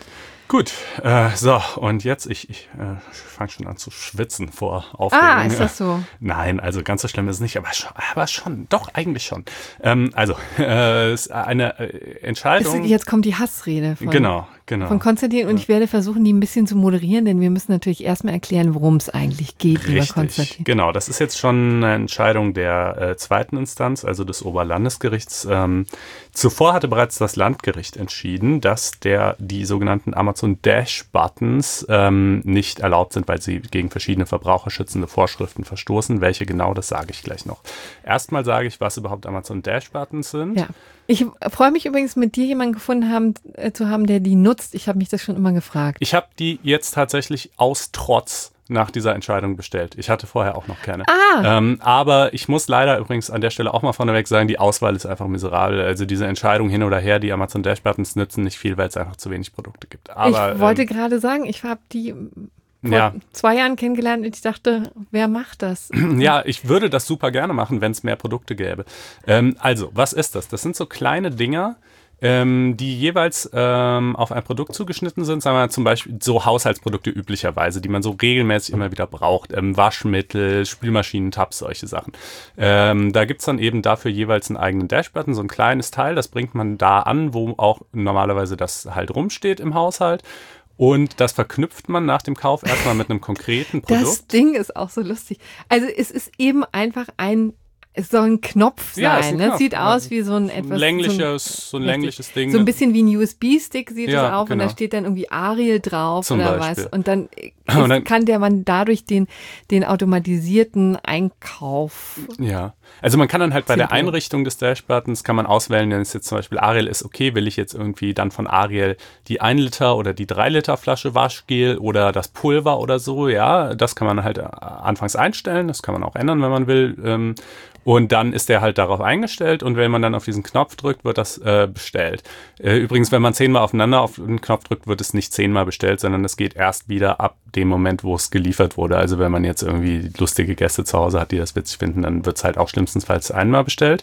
Gut, äh, so, und jetzt, ich, ich äh, fange schon an zu schwitzen vor Aufregung. Ah, ist das so? Nein, also ganz so schlimm ist es nicht, aber schon, aber schon, doch, eigentlich schon. Ähm, also, äh, ist eine äh, Entscheidung. Ist, jetzt kommt die Hassrede von, genau, genau. von Konstantin und ja. ich werde versuchen, die ein bisschen zu moderieren, denn wir müssen natürlich erstmal erklären, worum es eigentlich geht, Richtig, lieber Konstantin. Genau, das ist jetzt schon eine Entscheidung der äh, zweiten Instanz, also des Oberlandesgerichts. Ähm, zuvor hatte bereits das Landgericht entschieden, dass der die sogenannten Amazon Dash-Buttons ähm, nicht erlaubt sind, weil sie gegen verschiedene verbraucherschützende Vorschriften verstoßen. Welche genau, das sage ich gleich noch. Erstmal sage ich, was überhaupt Amazon Dash-Buttons sind. Ja. Ich freue mich übrigens, mit dir jemanden gefunden haben, äh, zu haben, der die nutzt. Ich habe mich das schon immer gefragt. Ich habe die jetzt tatsächlich aus Trotz nach dieser Entscheidung bestellt. Ich hatte vorher auch noch keine. Ah. Ähm, aber ich muss leider übrigens an der Stelle auch mal vorneweg sagen, die Auswahl ist einfach miserabel. Also diese Entscheidung hin oder her, die Amazon Dash Buttons nützen nicht viel, weil es einfach zu wenig Produkte gibt. Aber, ich wollte ähm, gerade sagen, ich habe die vor ja. zwei Jahren kennengelernt und ich dachte, wer macht das? Ja, ich würde das super gerne machen, wenn es mehr Produkte gäbe. Ähm, also, was ist das? Das sind so kleine Dinger, Ähm, die jeweils ähm, auf ein Produkt zugeschnitten sind, sagen wir mal zum Beispiel so Haushaltsprodukte üblicherweise, die man so regelmäßig immer wieder braucht, ähm, Waschmittel, Spülmaschinen, Tabs, solche Sachen. Ähm, da gibt's dann eben dafür jeweils einen eigenen Dashbutton, so ein kleines Teil, das bringt man da an, wo auch normalerweise das halt rumsteht im Haushalt. Und das verknüpft man nach dem Kauf erstmal mit einem konkreten Produkt. Das Ding ist auch so lustig. Also es ist eben einfach ein Es soll ein Knopf sein, ja, ein ne? Knopf. Sieht aus wie so ein etwas... Ein längliches, so ein, so ein längliches Ding. So ein bisschen wie ein U S B-Stick sieht ja, es auf genau. und da steht dann irgendwie Ariel drauf Zum oder Beispiel. was. Und dann, ist, und dann kann der man dadurch den, den automatisierten Einkauf... Ja, also man kann dann halt bei der Simple. Einrichtung des Dashbuttons kann man auswählen, wenn es jetzt zum Beispiel Ariel ist, okay, will ich jetzt irgendwie dann von Ariel die ein Liter oder die drei Liter Flasche Waschgel oder das Pulver oder so, ja, das kann man halt anfangs einstellen, das kann man auch ändern, wenn man will. Ähm, Und dann ist der halt darauf eingestellt und wenn man dann auf diesen Knopf drückt, wird das äh, bestellt. Äh, übrigens, wenn man zehnmal aufeinander auf den Knopf drückt, wird es nicht zehnmal bestellt, sondern es geht erst wieder ab dem Moment, wo es geliefert wurde. Also wenn man jetzt irgendwie lustige Gäste zu Hause hat, die das witzig finden, dann wird es halt auch schlimmstenfalls einmal bestellt.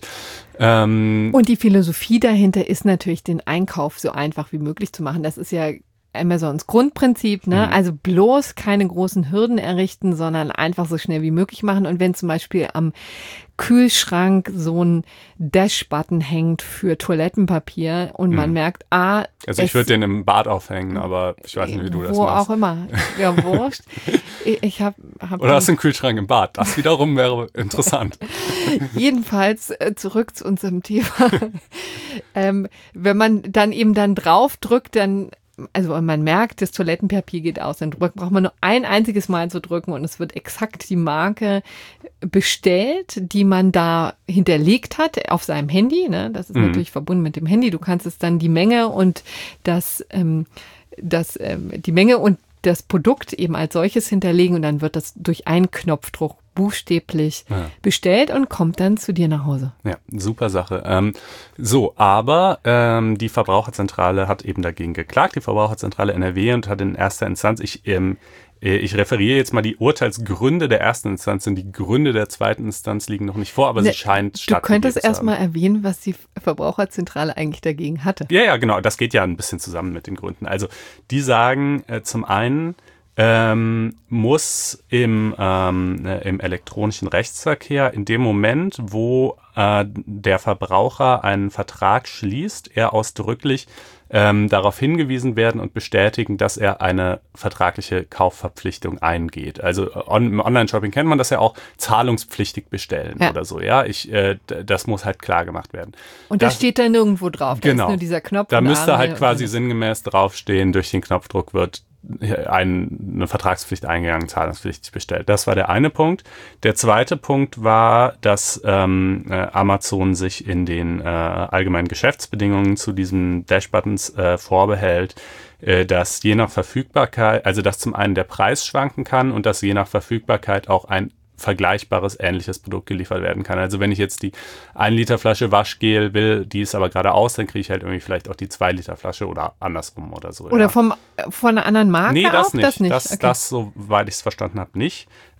Ähm, und die Philosophie dahinter ist natürlich, den Einkauf so einfach wie möglich zu machen. Das ist ja Amazons Grundprinzip, ne? Mhm. Also bloß keine großen Hürden errichten, sondern einfach so schnell wie möglich machen. Und wenn zum Beispiel am Kühlschrank so ein Dash-Button hängt für Toilettenpapier und man mhm. merkt, ah, also ich würde den im Bad aufhängen, aber ich weiß nicht, wie du das wo machst. auch immer. Ja, wurscht. ich ich hab, hab Oder hast du einen Kühlschrank im Bad? Das wiederum wäre interessant. Jedenfalls äh, zurück zu unserem Thema. ähm, wenn man dann eben dann drauf drückt, dann also man merkt, das Toilettenpapier geht aus, dann braucht man nur ein einziges Mal zu drücken und es wird exakt die Marke bestellt, die man da hinterlegt hat auf seinem Handy. Ne? Das ist mhm. natürlich verbunden mit dem Handy. Du kannst es dann die Menge und das, ähm, das ähm, die Menge und das Produkt eben als solches hinterlegen und dann wird das durch einen Knopfdruck buchstäblich ja. bestellt und kommt dann zu dir nach Hause. Ja, super Sache. Ähm, so, aber ähm, die Verbraucherzentrale hat eben dagegen geklagt, die Verbraucherzentrale N R W, und hat in erster Instanz, ich, ähm, ich referiere jetzt mal die Urteilsgründe der ersten Instanz, und die Gründe der zweiten Instanz liegen noch nicht vor, aber ne, sie scheint stattgegeben zu haben. Du könntest erstmal erwähnen, was die Verbraucherzentrale eigentlich dagegen hatte. Ja, ja, genau, das geht ja ein bisschen zusammen mit den Gründen. Also die sagen äh, zum einen, Ähm, muss im, ähm, äh, im elektronischen Rechtsverkehr in dem Moment, wo äh, der Verbraucher einen Vertrag schließt, er ausdrücklich ähm, darauf hingewiesen werden und bestätigen, dass er eine vertragliche Kaufverpflichtung eingeht. Also on, im Online-Shopping kennt man das ja auch, zahlungspflichtig bestellen ja. oder so. Ja, ich, äh, das muss halt klar gemacht werden. Und das, das steht da nirgendwo drauf. Da genau. ist nur dieser Knopf. Da müsste halt quasi sinngemäß draufstehen, durch den Knopfdruck wird Ein, eine Vertragspflicht eingegangen, zahlungspflichtig bestellt. Das war der eine Punkt. Der zweite Punkt war, dass ähm, äh, Amazon sich in den äh, allgemeinen Geschäftsbedingungen zu diesen Dashbuttons äh, vorbehält, äh, dass je nach Verfügbarkeit, also dass zum einen der Preis schwanken kann und dass je nach Verfügbarkeit auch ein vergleichbares, ähnliches Produkt geliefert werden kann. Also wenn ich jetzt die ein Liter Flasche Waschgel will, die ist aber gerade aus, dann kriege ich halt irgendwie vielleicht auch die zwei Liter Flasche oder andersrum oder so. Oder ja. vom, von einer anderen Marke Nee, das auch? nicht. Das nicht. Das, okay. das, soweit ich es verstanden habe, nicht.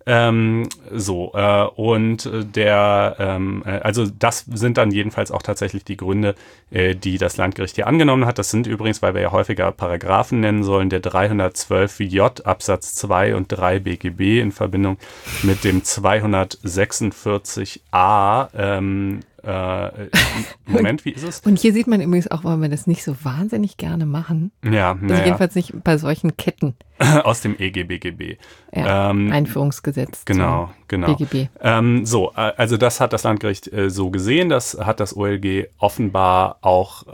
Ähm, so, äh, und der, ähm, äh, also das sind dann jedenfalls auch tatsächlich die Gründe, äh, die das Landgericht hier angenommen hat. Das sind übrigens, weil wir ja häufiger Paragraphen nennen sollen, der dreihundertzwölf J Absatz zwei und drei B G B in Verbindung mit dem zweihundertsechsundvierzig a, ähm, Äh, Moment, wie ist es? Und hier sieht man übrigens auch, warum wir das nicht so wahnsinnig gerne machen. Ja, also naja. jedenfalls nicht bei solchen Ketten. Aus dem E G B G B. Ja, ähm, Einführungsgesetz. Genau, genau. B G B. Ähm, so, äh, also das hat das Landgericht äh, so gesehen, das hat das O L G offenbar auch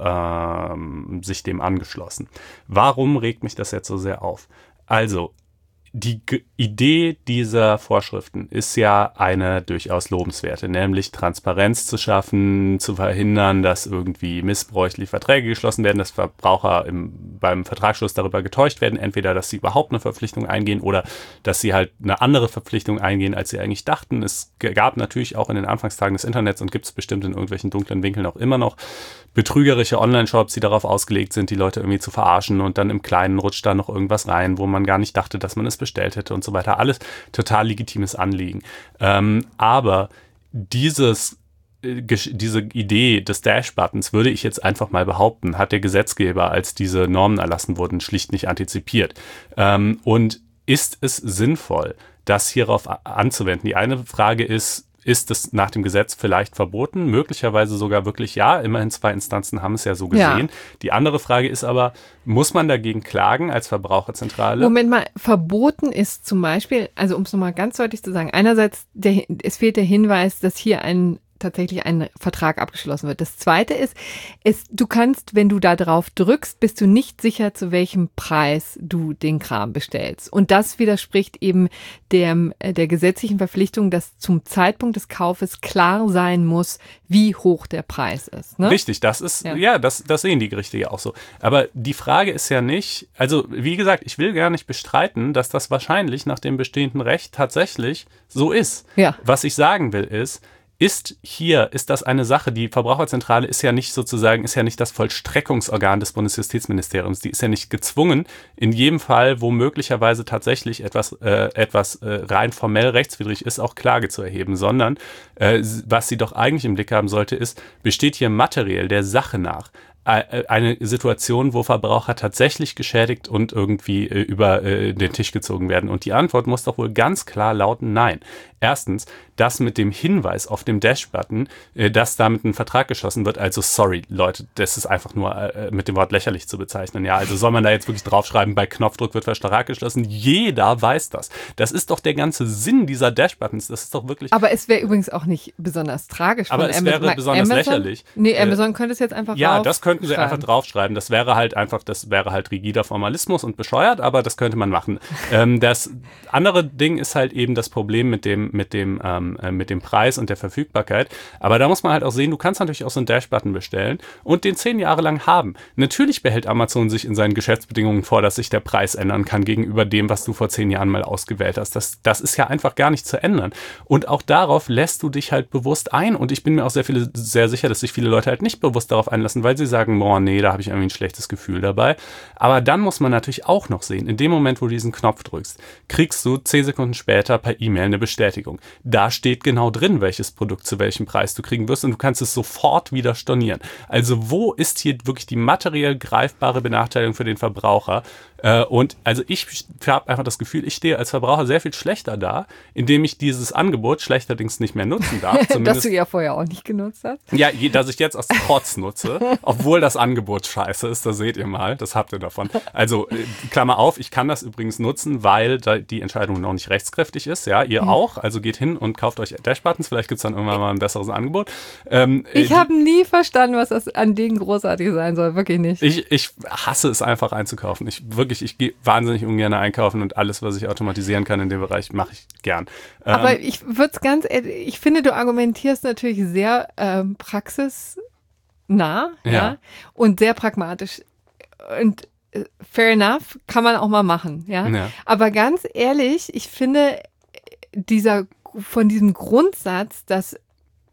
ähm, sich dem angeschlossen. Warum regt mich das jetzt so sehr auf? Also, die G- Idee dieser Vorschriften ist ja eine durchaus lobenswerte, nämlich Transparenz zu schaffen, zu verhindern, dass irgendwie missbräuchlich Verträge geschlossen werden, dass Verbraucher im, beim Vertragsschluss darüber getäuscht werden, entweder, dass sie überhaupt eine Verpflichtung eingehen oder dass sie halt eine andere Verpflichtung eingehen, als sie eigentlich dachten. Es gab natürlich auch in den Anfangstagen des Internets und gibt es bestimmt in irgendwelchen dunklen Winkeln auch immer noch betrügerische Online-Shops, die darauf ausgelegt sind, die Leute irgendwie zu verarschen und dann im Kleinen rutscht da noch irgendwas rein, wo man gar nicht dachte, dass man es bestellt hätte und so weiter. Alles total legitimes Anliegen. Ähm, aber dieses, äh, diese Idee des Dash-Buttons, würde ich jetzt einfach mal behaupten, hat der Gesetzgeber, als diese Normen erlassen wurden, schlicht nicht antizipiert. Ähm, und ist es sinnvoll, das hierauf a- anzuwenden? Die eine Frage ist, ist es nach dem Gesetz vielleicht verboten? Möglicherweise sogar wirklich ja. Immerhin zwei Instanzen haben es ja so gesehen. Ja. Die andere Frage ist aber, muss man dagegen klagen als Verbraucherzentrale? Moment mal, verboten ist zum Beispiel, also um es nochmal ganz deutlich zu sagen, einerseits, der, es fehlt der Hinweis, dass hier ein tatsächlich ein Vertrag abgeschlossen wird. Das Zweite ist, ist, du kannst, wenn du da drauf drückst, bist du nicht sicher, zu welchem Preis du den Kram bestellst. Und das widerspricht eben der, der gesetzlichen Verpflichtung, dass zum Zeitpunkt des Kaufes klar sein muss, wie hoch der Preis ist. Ne? Richtig, das ist, ja, ja das, das sehen die Gerichte ja auch so. Aber die Frage ist ja nicht, also wie gesagt, ich will gar nicht bestreiten, dass das wahrscheinlich nach dem bestehenden Recht tatsächlich so ist. Ja. Was ich sagen will ist, Ist hier, ist das eine Sache, die Verbraucherzentrale ist ja nicht sozusagen, ist ja nicht das Vollstreckungsorgan des Bundesjustizministeriums. Die ist ja nicht gezwungen, in jedem Fall, wo möglicherweise tatsächlich etwas, äh, etwas äh, rein formell rechtswidrig ist, auch Klage zu erheben, sondern äh, was sie doch eigentlich im Blick haben sollte, ist, besteht hier materiell der Sache nach eine Situation, wo Verbraucher tatsächlich geschädigt und irgendwie äh, über äh, den Tisch gezogen werden. Und die Antwort muss doch wohl ganz klar lauten, nein. Erstens, das mit dem Hinweis auf dem Dash-Button, äh, dass damit ein Vertrag geschlossen wird, also sorry, Leute, das ist einfach nur äh, mit dem Wort lächerlich zu bezeichnen. Ja, also soll man da jetzt wirklich draufschreiben, bei Knopfdruck wird Vertrag geschlossen? Jeder weiß das. Das ist doch der ganze Sinn dieser Dash-Buttons. Das ist doch wirklich... Aber es wäre übrigens auch nicht besonders tragisch. Aber es Amazon, wäre besonders Amazon? lächerlich. Nee, Amazon äh, könnte es jetzt einfach Ja, das könnten sie einfach draufschreiben. Das wäre halt einfach, das wäre halt rigider Formalismus und bescheuert, aber das könnte man machen. ähm, das andere Ding ist halt eben das Problem mit dem, mit dem, ähm, mit dem Preis und der Verfügbarkeit. Aber da muss man halt auch sehen, du kannst natürlich auch so einen Dash-Button bestellen und den zehn Jahre lang haben. Natürlich behält Amazon sich in seinen Geschäftsbedingungen vor, dass sich der Preis ändern kann gegenüber dem, was du vor zehn Jahren mal ausgewählt hast. Das, das ist ja einfach gar nicht zu ändern. Und auch darauf lässt du dich halt bewusst ein. Und ich bin mir auch sehr, viele, sehr sicher, dass sich viele Leute halt nicht bewusst darauf einlassen, weil sie sagen, boah, nee, da habe ich irgendwie ein schlechtes Gefühl dabei. Aber dann muss man natürlich auch noch sehen, in dem Moment, wo du diesen Knopf drückst, kriegst du zehn Sekunden später per E-Mail eine Bestätigung. Da steht genau drin, welches Produkt zu welchem Preis du kriegen wirst und du kannst es sofort wieder stornieren. Also wo ist hier wirklich die materiell greifbare Benachteiligung für den Verbraucher? Äh, und also ich habe einfach das Gefühl, ich stehe als Verbraucher sehr viel schlechter da, indem ich dieses Angebot schlechterdings nicht mehr nutzen darf. Dass du ja vorher auch nicht genutzt hast. Ja, dass ich jetzt aus Trotz nutze, obwohl das Angebot scheiße ist, da seht ihr mal, das habt ihr davon. Also, Klammer auf, ich kann das übrigens nutzen, weil da die Entscheidung noch nicht rechtskräftig ist, ja, ihr mhm. auch, also geht hin und kauft euch Dash-Buttons, vielleicht gibt es dann irgendwann mal ein besseres Angebot. Ähm, ich habe nie verstanden, was das an denen großartig sein soll, wirklich nicht. Ich, ich hasse es einfach einzukaufen, ich wirklich, ich gehe wahnsinnig ungern einkaufen und alles, was ich automatisieren kann in dem Bereich, mache ich gern. Aber ähm, ich würde es ganz, ich finde, du argumentierst natürlich sehr ähm, praxisnah, ja. ja, und sehr pragmatisch und äh, fair enough, kann man auch mal machen, ja. ja. Aber ganz ehrlich, ich finde, dieser, von diesem Grundsatz, dass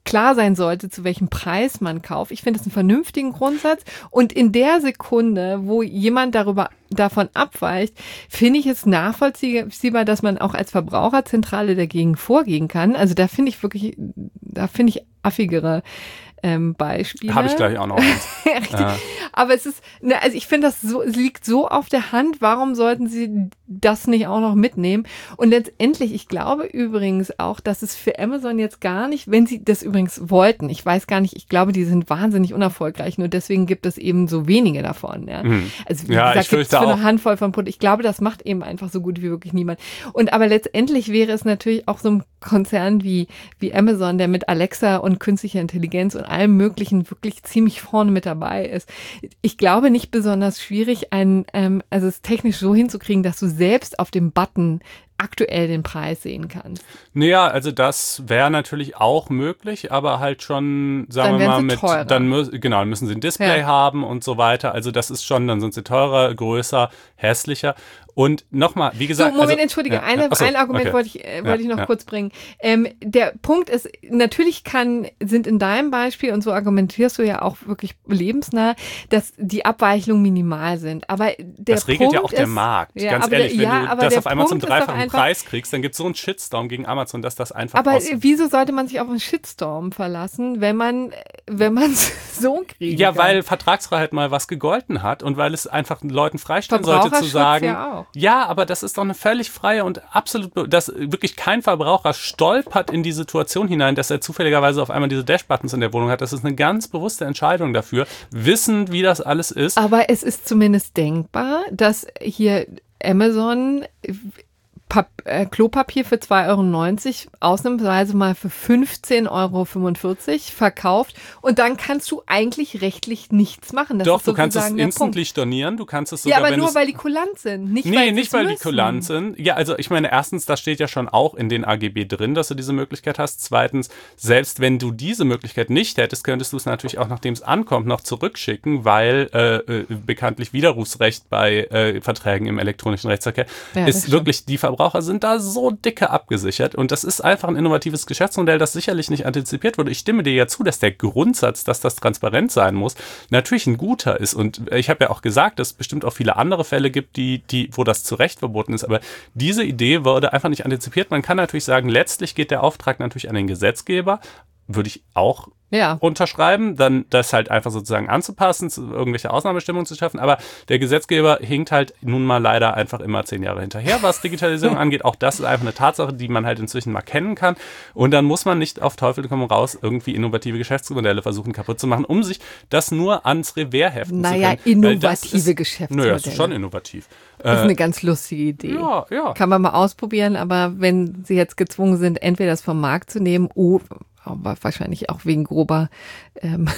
klar sein sollte, zu welchem Preis man kauft. Ich finde das einen vernünftigen Grundsatz. Und in der Sekunde, wo jemand darüber davon abweicht, finde ich es nachvollziehbar, dass man auch als Verbraucherzentrale dagegen vorgehen kann. Also da finde ich wirklich, da finde ich affigere ähm, Beispiele. Habe ich gleich auch noch eins. ja. Aber es ist, ne, also ich finde, das so, es liegt so auf der Hand. Warum sollten sie das nicht auch noch mitnehmen? Und letztendlich, ich glaube übrigens auch, dass es für Amazon jetzt gar nicht, wenn sie das übrigens wollten, ich weiß gar nicht, ich glaube, die sind wahnsinnig unerfolgreich, nur deswegen gibt es eben so wenige davon. Ja. Mhm. Also wie ja, gesagt, gibt es für eine Handvoll von Produkten. Ich glaube, das macht eben einfach so gut wie wirklich niemand. Und aber letztendlich wäre es natürlich auch so ein Konzern wie, wie Amazon, der mit Alexa und künstlicher Intelligenz und allem Möglichen wirklich ziemlich vorne mit dabei ist. Ich glaube nicht besonders schwierig, ein, ähm, also es technisch so hinzukriegen, dass du selbst auf dem Button aktuell den Preis sehen kannst. Naja, also das wäre natürlich auch möglich, aber halt schon, sagen wir mal, mit, teurer. dann mü- genau, dann müssen sie ein Display ja. haben und so weiter. Also das ist schon, dann sind sie teurer, größer, hässlicher. Und nochmal, wie gesagt. So, Moment, also, entschuldige, ja, eine, achso, ein Argument okay. wollte ich, äh, wollte ja, ich noch ja. kurz bringen. Ähm, der Punkt ist, natürlich kann, sind in deinem Beispiel, und so argumentierst du ja auch wirklich lebensnah, dass die Abweichungen minimal sind. Aber der das regelt Punkt ja auch ist, der Markt. Ja, Ganz aber ehrlich, der, wenn ja, du das auf einmal Punkt zum dreifachen einfach, Preis kriegst, dann gibt es so einen Shitstorm gegen Amazon, dass das einfach Aber aus- wieso sollte man sich auf einen Shitstorm verlassen, wenn man wenn man es so kriegen Ja, kann? weil Vertragsfreiheit mal was gegolten hat und weil es einfach Leuten freistellen sollte zu sagen, ja, auch. ja, aber das ist doch eine völlig freie und absolut, dass wirklich kein Verbraucher stolpert in die Situation hinein, dass er zufälligerweise auf einmal diese Dash-Buttons in der Wohnung hat. Das ist eine ganz bewusste Entscheidung dafür, wissend, wie das alles ist. Aber es ist zumindest denkbar, dass hier Amazon Pap- äh, Klopapier für zwei Euro neunzig ausnahmsweise mal für fünfzehn Euro fünfundvierzig verkauft und dann kannst du eigentlich rechtlich nichts machen. Das Doch, ist du kannst es sozusagen der instantly Punkt. stornieren, du kannst es sogar, Ja, aber wenn nur es weil die kulant sind, nicht Nee, weil nicht sie weil die müssen. kulant sind. Ja, also ich meine, erstens, das steht ja schon auch in den A G B drin, dass du diese Möglichkeit hast. Zweitens, selbst wenn du diese Möglichkeit nicht hättest, könntest du es natürlich auch, nachdem es ankommt, noch zurückschicken, weil äh, äh, bekanntlich Widerrufsrecht bei äh, Verträgen im elektronischen Rechtsverkehr Ja, ist wirklich, die Verbraucher sind da so dicke abgesichert und das ist einfach ein innovatives Geschäftsmodell, das sicherlich nicht antizipiert wurde. Ich stimme dir ja zu, dass der Grundsatz, dass das transparent sein muss, natürlich ein guter ist und ich habe ja auch gesagt, dass es bestimmt auch viele andere Fälle gibt, die, die, wo das zu Recht verboten ist, aber diese Idee wurde einfach nicht antizipiert. Man kann natürlich sagen, letztlich geht der Auftrag natürlich an den Gesetzgeber, würde ich auch Ja. unterschreiben, dann das halt einfach sozusagen anzupassen, zu, irgendwelche Ausnahmebestimmungen zu schaffen, aber der Gesetzgeber hinkt halt nun mal leider einfach immer zehn Jahre hinterher, was Digitalisierung angeht. Auch das ist einfach eine Tatsache, die man halt inzwischen mal kennen kann und dann muss man nicht auf Teufel komm raus irgendwie innovative Geschäftsmodelle versuchen kaputt zu machen, um sich das nur ans Revers heften Naja, zu können. Weil das innovative ist, Geschäftsmodelle. Naja, ist schon innovativ. Das ist eine ganz lustige Idee. Ja, ja. Kann man mal ausprobieren, aber wenn sie jetzt gezwungen sind, entweder das vom Markt zu nehmen, oh, aber wahrscheinlich auch wegen grober ähm,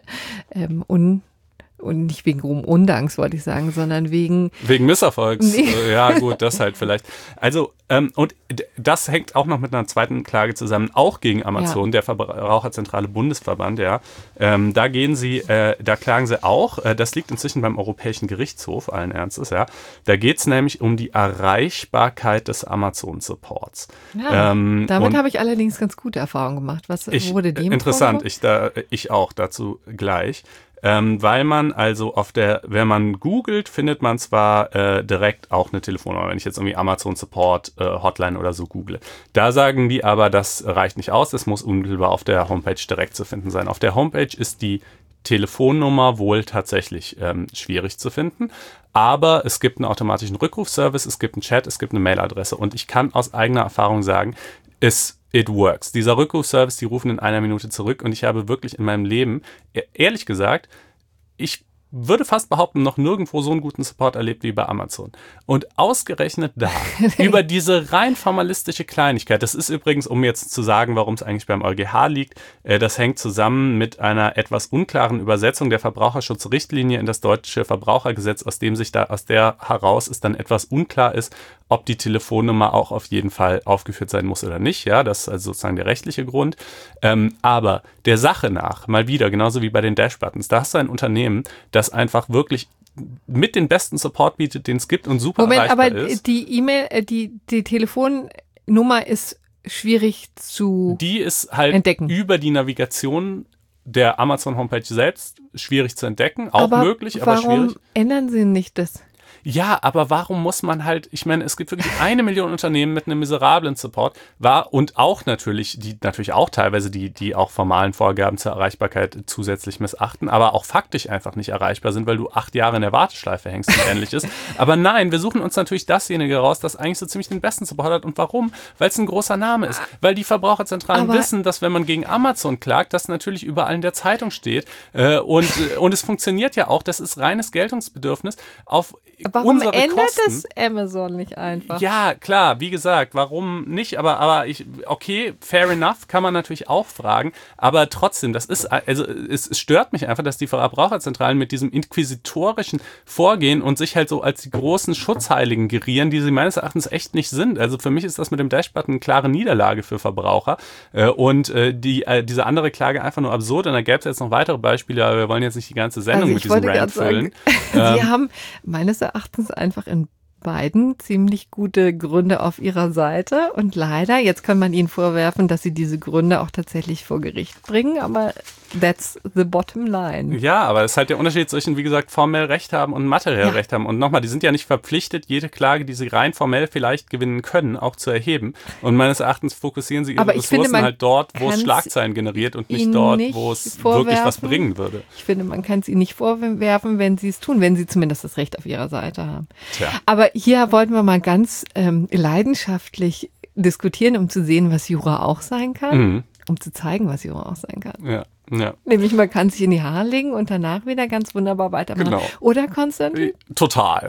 ähm, un und nicht wegen groben Undanks, wollte ich sagen, sondern wegen... Wegen Misserfolgs. Nee. Ja gut, das halt vielleicht. Also, ähm, und d- das hängt auch noch mit einer zweiten Klage zusammen, auch gegen Amazon, Ja. der Verbraucherzentrale Bundesverband, ja. Ähm, da gehen sie, äh, da klagen sie auch, äh, das liegt inzwischen beim Europäischen Gerichtshof, allen Ernstes, ja. Da geht es nämlich um die Erreichbarkeit des Amazon-Supports. Ja, Ähm, damit und habe ich allerdings ganz gute Erfahrungen gemacht. Was ich, wurde dem Interessant, vorgeworfen? ich, da, ich auch, dazu gleich. Ähm, weil man also auf der, wenn man googelt, findet man zwar äh, direkt auch eine Telefonnummer, wenn ich jetzt irgendwie Amazon Support äh, Hotline oder so google. Da sagen die aber, das reicht nicht aus, das muss unmittelbar auf der Homepage direkt zu finden sein. Auf der Homepage ist die Telefonnummer wohl tatsächlich ähm, schwierig zu finden, aber es gibt einen automatischen Rückrufservice, es gibt einen Chat, es gibt eine Mailadresse und ich kann aus eigener Erfahrung sagen, es It works. Dieser Rückrufservice, die rufen in einer Minute zurück und ich habe wirklich in meinem Leben, ehrlich gesagt, ich würde fast behaupten, noch nirgendwo so einen guten Support erlebt wie bei Amazon. Und ausgerechnet da, über diese rein formalistische Kleinigkeit, das ist übrigens, um jetzt zu sagen, warum es eigentlich beim EuGH liegt, äh, das hängt zusammen mit einer etwas unklaren Übersetzung der Verbraucherschutzrichtlinie in das deutsche Verbrauchergesetz, aus dem sich da, aus der heraus es dann etwas unklar ist, ob die Telefonnummer auch auf jeden Fall aufgeführt sein muss oder nicht. Ja, das ist also sozusagen der rechtliche Grund. Ähm, aber der Sache nach, mal wieder, genauso wie bei den Dash-Buttons, da hast du ein Unternehmen, das einfach wirklich mit den besten Support bietet, den es gibt und super Moment, erreichbar aber ist. die E-Mail, äh, die, die Telefonnummer ist schwierig zu Die ist halt entdecken. über die Navigation der Amazon-Homepage selbst schwierig zu entdecken. Auch aber möglich, aber warum schwierig. ändern sie nicht das? Ja, aber warum muss man halt, ich meine, es gibt wirklich eine Million Unternehmen mit einem miserablen Support, war und auch natürlich, die natürlich auch teilweise die, die auch formalen Vorgaben zur Erreichbarkeit zusätzlich missachten, aber auch faktisch einfach nicht erreichbar sind, weil du acht Jahre in der Warteschleife hängst und ähnliches. Aber nein, wir suchen uns natürlich dasjenige raus, das eigentlich so ziemlich den besten Support hat. Und warum? Weil es ein großer Name ist. Weil die Verbraucherzentralen aber wissen, dass wenn man gegen Amazon klagt, das natürlich überall in der Zeitung steht. Äh, und, und es funktioniert ja auch, das ist reines Geltungsbedürfnis auf Warum unsere ändert Kosten. das Amazon nicht einfach? Ja, klar, wie gesagt, warum nicht? Aber, aber ich, okay, fair enough, kann man natürlich auch fragen. Aber trotzdem, das ist, also es, es stört mich einfach, dass die Verbraucherzentralen mit diesem inquisitorischen Vorgehen und sich halt so als die großen Schutzheiligen gerieren, die sie meines Erachtens echt nicht sind. Also für mich ist das mit dem Dashbutton eine klare Niederlage für Verbraucher. Und äh, die, äh, diese andere Klage einfach nur absurd. Und da gäbe es jetzt noch weitere Beispiele, aber wir wollen jetzt nicht die ganze Sendung also mit diesem Rant füllen. Sie ähm, haben meines Erachtens einfach in beiden ziemlich gute Gründe auf ihrer Seite und leider, jetzt kann man ihnen vorwerfen, dass sie diese Gründe auch tatsächlich vor Gericht bringen, aber that's the bottom line. Ja, aber es ist halt der Unterschied zwischen, wie gesagt, formell Recht haben und materiell Ja. Recht haben. Und nochmal, die sind ja nicht verpflichtet, jede Klage, die sie rein formell vielleicht gewinnen können, auch zu erheben. Und meines Erachtens fokussieren sie ihre Aber ich Ressourcen finde, man halt dort, wo es kann's Schlagzeilen generiert und nicht ihnen dort, nicht wo es vorwerfen. wirklich was bringen würde. Ich finde, man kann es ihnen nicht vorwerfen, wenn sie es tun, wenn sie zumindest das Recht auf ihrer Seite haben. Tja. Aber hier wollten wir mal ganz ähm, leidenschaftlich diskutieren, um zu sehen, was Jura auch sein kann, Mhm. um zu zeigen, was Jura auch sein kann. Ja, ja. Nämlich, man kann sich in die Haare legen und danach wieder ganz wunderbar weitermachen. Genau. Oder, Konstantin? Total.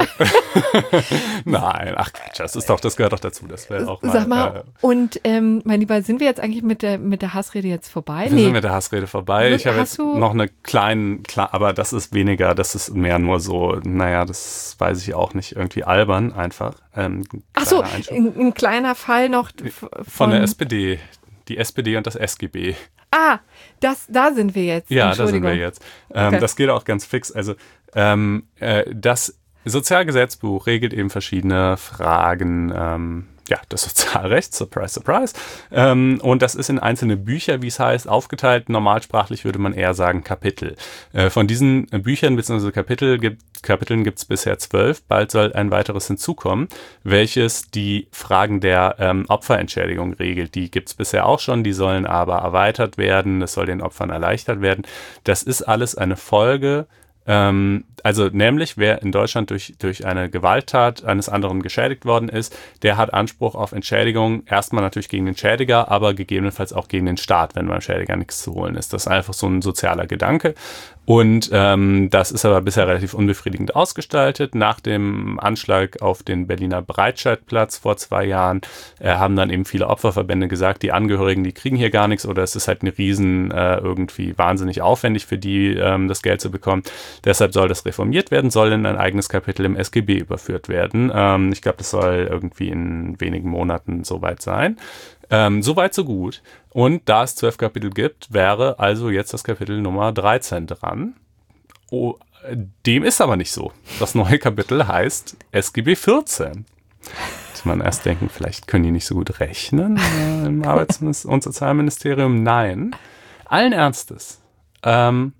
Nein, ach Quatsch, das ist doch, das gehört doch dazu. Das wäre auch mal. Sag mal, äh, und ähm, mein Lieber, sind wir jetzt eigentlich mit der, mit der Hassrede jetzt vorbei? Wir sind mit der Hassrede vorbei. Hast Ich habe jetzt du- noch eine kleine, klar, aber das ist weniger, das ist mehr nur so, naja, das weiß ich auch nicht, irgendwie albern einfach. Ähm, Ach so, kleiner Einschub. ein, ein kleiner Fall noch f- von, Von der S P D. Die S P D und das S G B. Ah, das, da sind wir jetzt. Ja, da sind Entschuldigung. wir jetzt. Ähm, Okay. Das geht auch ganz fix. Also ähm, äh, das Sozialgesetzbuch regelt eben verschiedene Fragen ähm, ja, des Sozialrechts, surprise, surprise. Ähm, und das ist in einzelne Bücher, wie es heißt, aufgeteilt. Normalsprachlich würde man eher sagen Kapitel. Äh, von diesen Büchern bzw. Kapitel gibt, Kapiteln gibt es bisher zwölf. Bald soll ein weiteres hinzukommen, welches die Fragen der ähm, Opferentschädigung regelt. Die gibt es bisher auch schon, die sollen aber erweitert werden. Es soll den Opfern erleichtert werden. Das ist alles eine Folge. Ähm, also nämlich, wer in Deutschland durch, durch eine Gewalttat eines anderen geschädigt worden ist, der hat Anspruch auf Entschädigung, erstmal natürlich gegen den Schädiger, aber gegebenenfalls auch gegen den Staat, wenn beim Schädiger nichts zu holen ist. Das ist einfach so ein sozialer Gedanke. Und ähm, das ist aber bisher relativ unbefriedigend ausgestaltet. Nach dem Anschlag auf den Berliner Breitscheidplatz vor zwei Jahren äh, haben dann eben viele Opferverbände gesagt, die Angehörigen, die kriegen hier gar nichts oder es ist halt ein riesen, äh, irgendwie wahnsinnig aufwendig für die, ähm, das Geld zu bekommen. Deshalb soll das reformiert werden, soll in ein eigenes Kapitel im S G B überführt werden. Ähm, ich glaube, das soll irgendwie in wenigen Monaten soweit sein. Ähm, Soweit, so gut. Und da es zwölf Kapitel gibt, wäre also jetzt das Kapitel Nummer dreizehn dran. Oh, dem ist aber nicht so. Das neue Kapitel heißt S G B vierzehn. Muss man erst denken, vielleicht können die nicht so gut rechnen äh, im Arbeits- und Sozialministerium. Nein. Allen Ernstes. Ähm,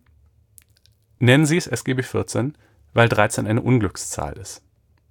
nennen Sie es S G B vierzehn, weil dreizehn eine Unglückszahl ist.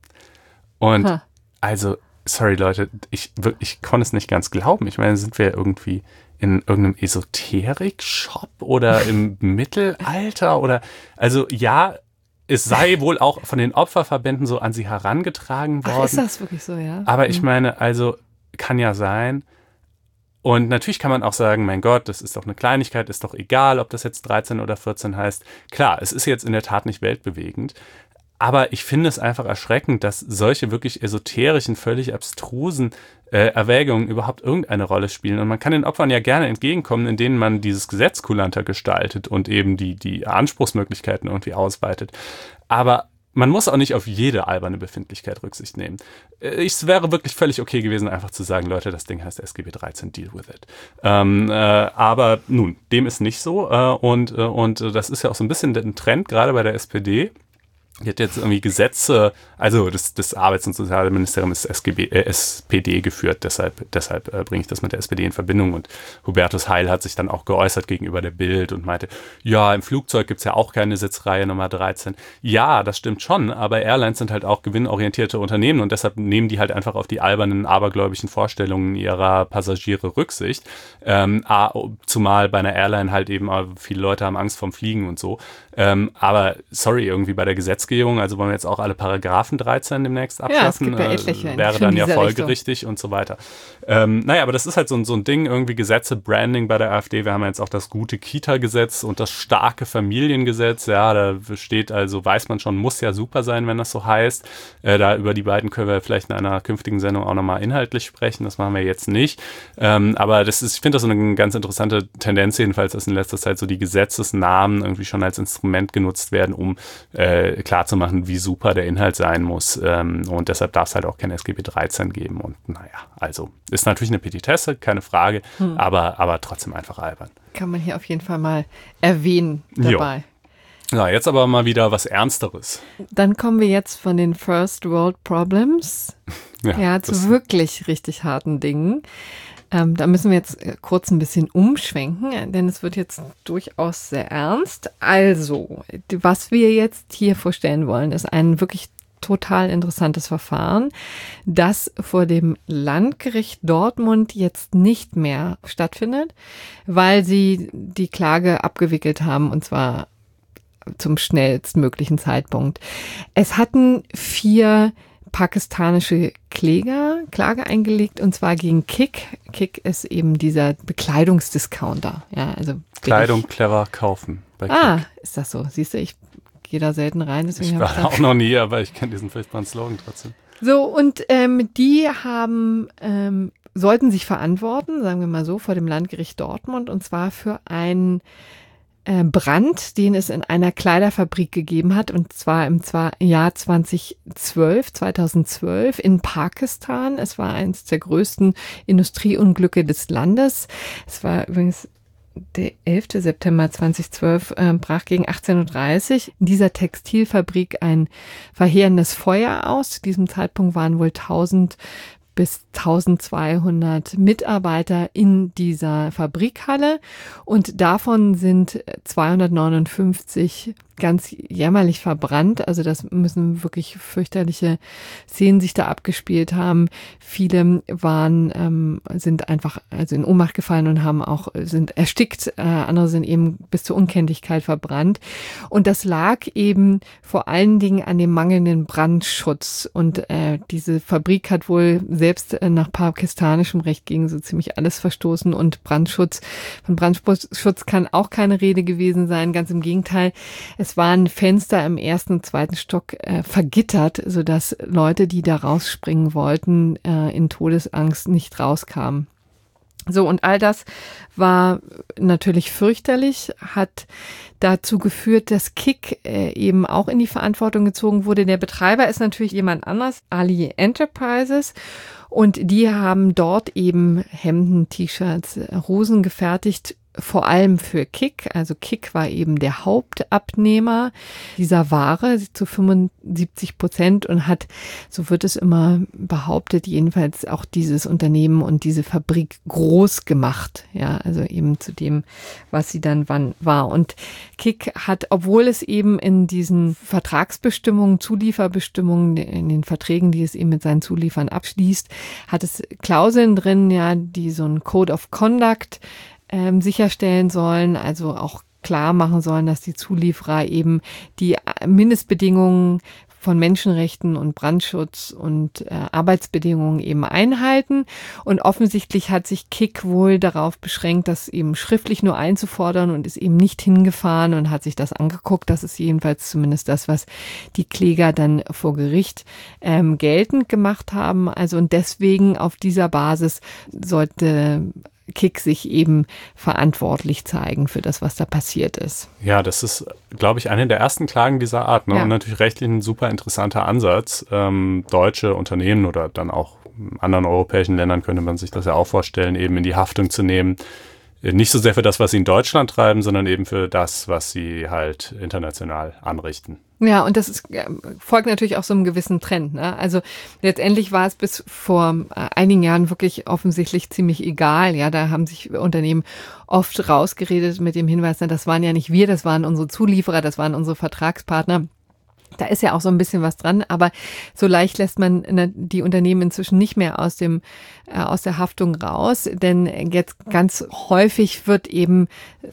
Und Ha. also, sorry Leute, ich, wir- ich konnte es nicht ganz glauben. Ich meine, sind wir irgendwie in irgendeinem Esoterik-Shop oder im Mittelalter oder, also ja, es sei wohl auch von den Opferverbänden so an sie herangetragen worden. Ach, ist das wirklich so, ja? Aber ich Hm. meine, also kann ja sein. Und natürlich kann man auch sagen, mein Gott, das ist doch eine Kleinigkeit, ist doch egal, ob das jetzt dreizehn oder vierzehn heißt. Klar, es ist jetzt in der Tat nicht weltbewegend. Aber ich finde es einfach erschreckend, dass solche wirklich esoterischen, völlig abstrusen äh, Erwägungen überhaupt irgendeine Rolle spielen. Und man kann den Opfern ja gerne entgegenkommen, indem man dieses Gesetz kulanter gestaltet und eben die, die Anspruchsmöglichkeiten irgendwie ausweitet. Aber man muss auch nicht auf jede alberne Befindlichkeit Rücksicht nehmen. Äh, Es wäre wirklich völlig okay gewesen, einfach zu sagen, Leute, das Ding heißt S G B dreizehn, deal with it. Ähm, äh, aber nun, dem ist nicht so. Äh, und, äh, und äh, das ist ja auch so ein bisschen ein Trend, gerade bei der S P D. Die hat jetzt irgendwie Gesetze, also das, das Arbeits- und Sozialministerium ist S G B, äh, S P D geführt, deshalb, deshalb äh, bringe ich das mit der S P D in Verbindung. Und Hubertus Heil hat sich dann auch geäußert gegenüber der Bild und meinte, ja, im Flugzeug gibt es ja auch keine Sitzreihe Nummer dreizehn. Ja, das stimmt schon, aber Airlines sind halt auch gewinnorientierte Unternehmen und deshalb nehmen die halt einfach auf die albernen, abergläubischen Vorstellungen ihrer Passagiere Rücksicht. Ähm, zumal bei einer Airline halt eben viele Leute haben Angst vorm Fliegen und so. Ähm, aber sorry, irgendwie bei der Gesetzgebung, also wollen wir jetzt auch alle Paragraphen dreizehn demnächst abschaffen, ja, es gibt ja etliche, äh, wäre dann ja folgerichtig Richtung. Und so weiter. Ähm, naja, aber das ist halt so, so ein Ding, irgendwie Gesetze, Branding bei der AfD. Wir haben ja jetzt auch das gute Kita-Gesetz und das starke Familiengesetz. Ja, da steht also, weiß man schon, muss ja super sein, wenn das so heißt. Äh, da über die beiden können wir vielleicht in einer künftigen Sendung auch nochmal inhaltlich sprechen. Das machen wir jetzt nicht. Ähm, aber das ist, ich finde das so eine ganz interessante Tendenz jedenfalls, dass in letzter Zeit so die Gesetzesnamen irgendwie schon als Instrument genutzt werden, um äh, klarzumachen, wie super der Inhalt sein muss. Ähm, und deshalb darf es halt auch kein S G B dreizehn geben. Und naja, also ist natürlich eine Petitesse, keine Frage, hm. aber, aber trotzdem einfach albern. Kann man hier auf jeden Fall mal erwähnen dabei. Jo. Ja, jetzt aber mal wieder was Ernsteres. Dann kommen wir jetzt von den First World Problems ja, ja, zu wirklich richtig harten Dingen. Ähm, da müssen wir jetzt kurz ein bisschen umschwenken, denn es wird jetzt durchaus sehr ernst. Also, was wir jetzt hier vorstellen wollen, ist ein wirklich total interessantes Verfahren, das vor dem Landgericht Dortmund jetzt nicht mehr stattfindet, weil sie die Klage abgewickelt haben, und zwar zum schnellstmöglichen Zeitpunkt. Es hatten vier pakistanische Kläger Klage eingelegt, und zwar gegen Kik. Kik ist eben dieser Bekleidungsdiscounter. Ja, also Kleidung clever kaufen bei Kik. Ah, ist das so? Siehst du, ich gehe da selten rein. Deswegen ich war ich auch noch nie, aber ich kenne diesen furchtbaren Slogan trotzdem. So, und ähm, die haben, ähm, sollten sich verantworten, sagen wir mal so, vor dem Landgericht Dortmund, und zwar für einen äh, Brand, den es in einer Kleiderfabrik gegeben hat, und zwar im Jahr zweitausendzwölf, zweitausendzwölf in Pakistan. Es war eines der größten Industrieunglücke des Landes. Es war übrigens der elfter September zweitausendzwölf, äh, brach gegen achtzehn Uhr dreißig in dieser Textilfabrik ein verheerendes Feuer aus. Zu diesem Zeitpunkt waren wohl tausend bis tausendzweihundert Mitarbeiter in dieser Fabrikhalle, und davon sind zweihundertneunundfünfzig ganz jämmerlich verbrannt. Also das müssen wirklich fürchterliche Szenen sich da abgespielt haben. Viele waren, ähm, sind einfach also in Ohnmacht gefallen und haben auch, sind erstickt. Äh, andere sind eben bis zur Unkenntlichkeit verbrannt. Und das lag eben vor allen Dingen an dem mangelnden Brandschutz. Und äh, diese Fabrik hat wohl selbst äh, nach pakistanischem Recht gegen so ziemlich alles verstoßen. Und Brandschutz, von Brandschutz kann auch keine Rede gewesen sein. Ganz im Gegenteil. Es waren Fenster im ersten und zweiten Stock äh, vergittert, sodass Leute, die da rausspringen wollten, äh, in Todesangst nicht rauskamen. So, und all das war natürlich fürchterlich, hat dazu geführt, dass Kik äh, eben auch in die Verantwortung gezogen wurde. Der Betreiber ist natürlich jemand anders, Ali Enterprises. Und die haben dort eben Hemden, T-Shirts, Hosen gefertigt, vor allem für Kik. Also Kik war eben der Hauptabnehmer dieser Ware zu fünfundsiebzig Prozent und hat, so wird es immer behauptet, jedenfalls auch dieses Unternehmen und diese Fabrik groß gemacht. Ja, also eben zu dem, was sie dann wann war. Und Kik hat, obwohl es eben in diesen Vertragsbestimmungen, Zulieferbestimmungen, in den Verträgen, die es eben mit seinen Zuliefern abschließt, hat es Klauseln drin, ja, die so ein Code of Conduct ähm, sicherstellen sollen, also auch klar machen sollen, dass die Zulieferer eben die Mindestbedingungen von Menschenrechten und Brandschutz und äh, Arbeitsbedingungen eben einhalten. Und offensichtlich hat sich Kik wohl darauf beschränkt, das eben schriftlich nur einzufordern, und ist eben nicht hingefahren und hat sich das angeguckt. Das ist jedenfalls zumindest das, was die Kläger dann vor Gericht ähm, geltend gemacht haben. Also und deswegen auf dieser Basis sollte Kik sich eben verantwortlich zeigen für das, was da passiert ist. Ja, das ist, glaube ich, eine der ersten Klagen dieser Art. Ne? Ja. Und natürlich rechtlich ein super interessanter Ansatz. Ähm, deutsche Unternehmen oder dann auch in anderen europäischen Ländern könnte man sich das ja auch vorstellen, eben in die Haftung zu nehmen. Nicht so sehr für das, was sie in Deutschland treiben, sondern eben für das, was sie halt international anrichten. Ja, und das ist, folgt natürlich auch so einem gewissen Trend. Ne? Also letztendlich war es bis vor einigen Jahren wirklich offensichtlich ziemlich egal. Ja, da haben sich Unternehmen oft rausgeredet mit dem Hinweis, na, das waren ja nicht wir, das waren unsere Zulieferer, das waren unsere Vertragspartner. Da ist ja auch so ein bisschen was dran, aber so leicht lässt man die Unternehmen inzwischen nicht mehr aus dem äh, aus der Haftung raus, denn jetzt ganz häufig wird eben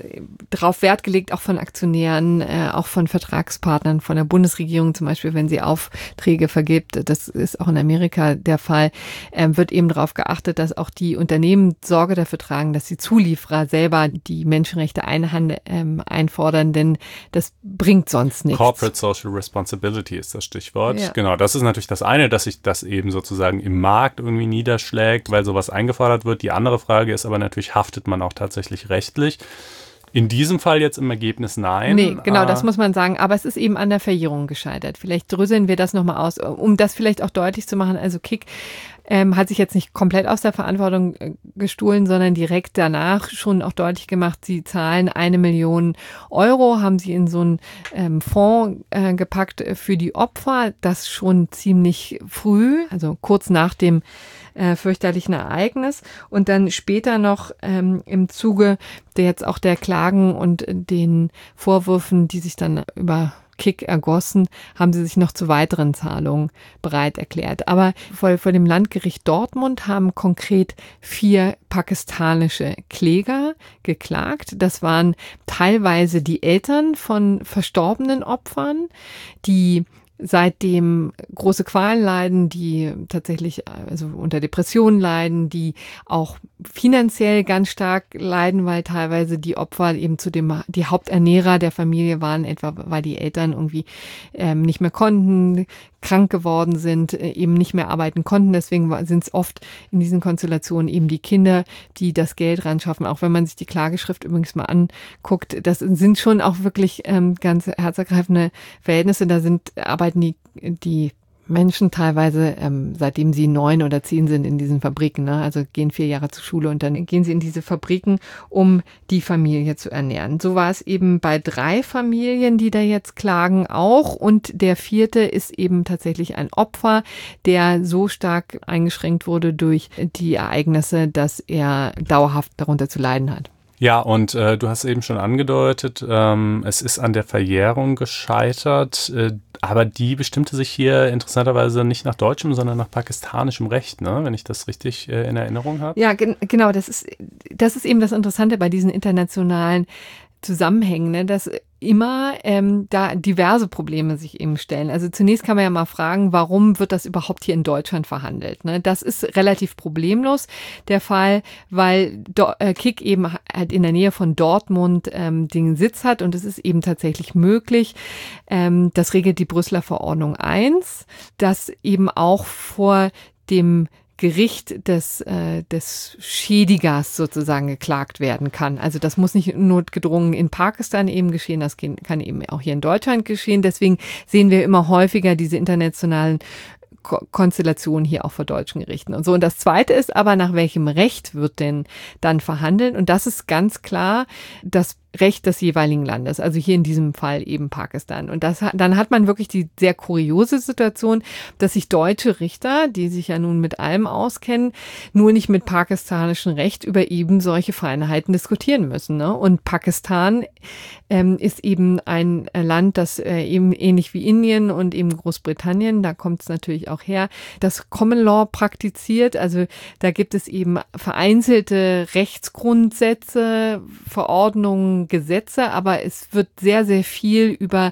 darauf Wert gelegt, auch von Aktionären, äh, auch von Vertragspartnern, von der Bundesregierung zum Beispiel, wenn sie Aufträge vergibt, das ist auch in Amerika der Fall, äh, wird eben darauf geachtet, dass auch die Unternehmen Sorge dafür tragen, dass die Zulieferer selber die Menschenrechte einhand, ähm, einfordern, denn das bringt sonst nichts. Corporate Social Responsibility ist das Stichwort. Ja. Genau, das ist natürlich das eine, dass sich das eben sozusagen im Markt irgendwie niederschlägt, weil sowas eingefordert wird. Die andere Frage ist aber natürlich, haftet man auch tatsächlich rechtlich? In diesem Fall jetzt im Ergebnis nein. Nee, genau, das muss man sagen. Aber es ist eben an der Verjährung gescheitert. Vielleicht dröseln wir das nochmal aus, um das vielleicht auch deutlich zu machen. Also Kik ähm, hat sich jetzt nicht komplett aus der Verantwortung äh, gestohlen, sondern direkt danach schon auch deutlich gemacht, sie zahlen eine Million Euro, haben sie in so einen ähm, Fonds äh, gepackt für die Opfer. Das schon ziemlich früh, also kurz nach dem äh, fürchterlichen Ereignis. Und dann später noch ähm, im Zuge der jetzt auch der Klagen und den Vorwürfen, die sich dann über Kik ergossen, haben sie sich noch zu weiteren Zahlungen bereit erklärt. Aber vor, vor dem Landgericht Dortmund haben konkret vier pakistanische Kläger geklagt. Das waren teilweise die Eltern von verstorbenen Opfern, die seitdem große Qualen leiden, die tatsächlich also unter Depressionen leiden, die auch finanziell ganz stark leiden, weil teilweise die Opfer eben zu dem die Haupternährer der Familie waren, etwa weil die Eltern irgendwie ähm, nicht mehr konnten, krank geworden sind, eben nicht mehr arbeiten konnten. Deswegen sind es oft in diesen Konstellationen eben die Kinder, die das Geld ran schaffen. Auch wenn man sich die Klageschrift übrigens mal anguckt, das sind schon auch wirklich ähm, ganz herzergreifende Verhältnisse. Da sind arbeiten die die Menschen teilweise, ähm, seitdem sie neun oder zehn sind in diesen Fabriken, ne? Also gehen vier Jahre zur Schule und dann gehen sie in diese Fabriken, um die Familie zu ernähren. So war es eben bei drei Familien, die da jetzt klagen auch. Und der vierte ist eben tatsächlich ein Opfer, der so stark eingeschränkt wurde durch die Ereignisse, dass er dauerhaft darunter zu leiden hat. Ja, und äh, du hast eben schon angedeutet, ähm, es ist an der Verjährung gescheitert, äh, aber die bestimmte sich hier interessanterweise nicht nach deutschem, sondern nach pakistanischem Recht, ne? Wenn ich das richtig äh, in Erinnerung habe. Ja, gen- genau, das ist, das ist eben das Interessante bei diesen internationalen Zusammenhängen, ne, dass immer ähm, da diverse Probleme sich eben stellen. Also zunächst kann man ja mal fragen, warum wird das überhaupt hier in Deutschland verhandelt? Ne? Das ist relativ problemlos der Fall, weil Do- äh, Kik eben halt in der Nähe von Dortmund ähm, den Sitz hat und es ist eben tatsächlich möglich, ähm, das regelt die Brüsseler Verordnung eins, dass eben auch vor dem Gericht des, äh, des Schädigers sozusagen geklagt werden kann. Also das muss nicht notgedrungen in Pakistan eben geschehen, das kann eben auch hier in Deutschland geschehen. Deswegen sehen wir immer häufiger diese internationalen Ko- Konstellationen hier auch vor deutschen Gerichten und so. Und das Zweite ist aber, nach welchem Recht wird denn dann verhandelt? Und das ist ganz klar das Recht des jeweiligen Landes, also hier in diesem Fall eben Pakistan. Und das, dann hat man wirklich die sehr kuriose Situation, dass sich deutsche Richter, die sich ja nun mit allem auskennen, nur nicht mit pakistanischem Recht über eben solche Feinheiten diskutieren müssen. Ne? Und Pakistan ähm, ist eben ein Land, das äh, eben ähnlich wie Indien und eben Großbritannien, da kommt es natürlich auch her, das Common Law praktiziert. Also da gibt es eben vereinzelte Rechtsgrundsätze, Verordnungen, Gesetze, aber es wird sehr, sehr viel über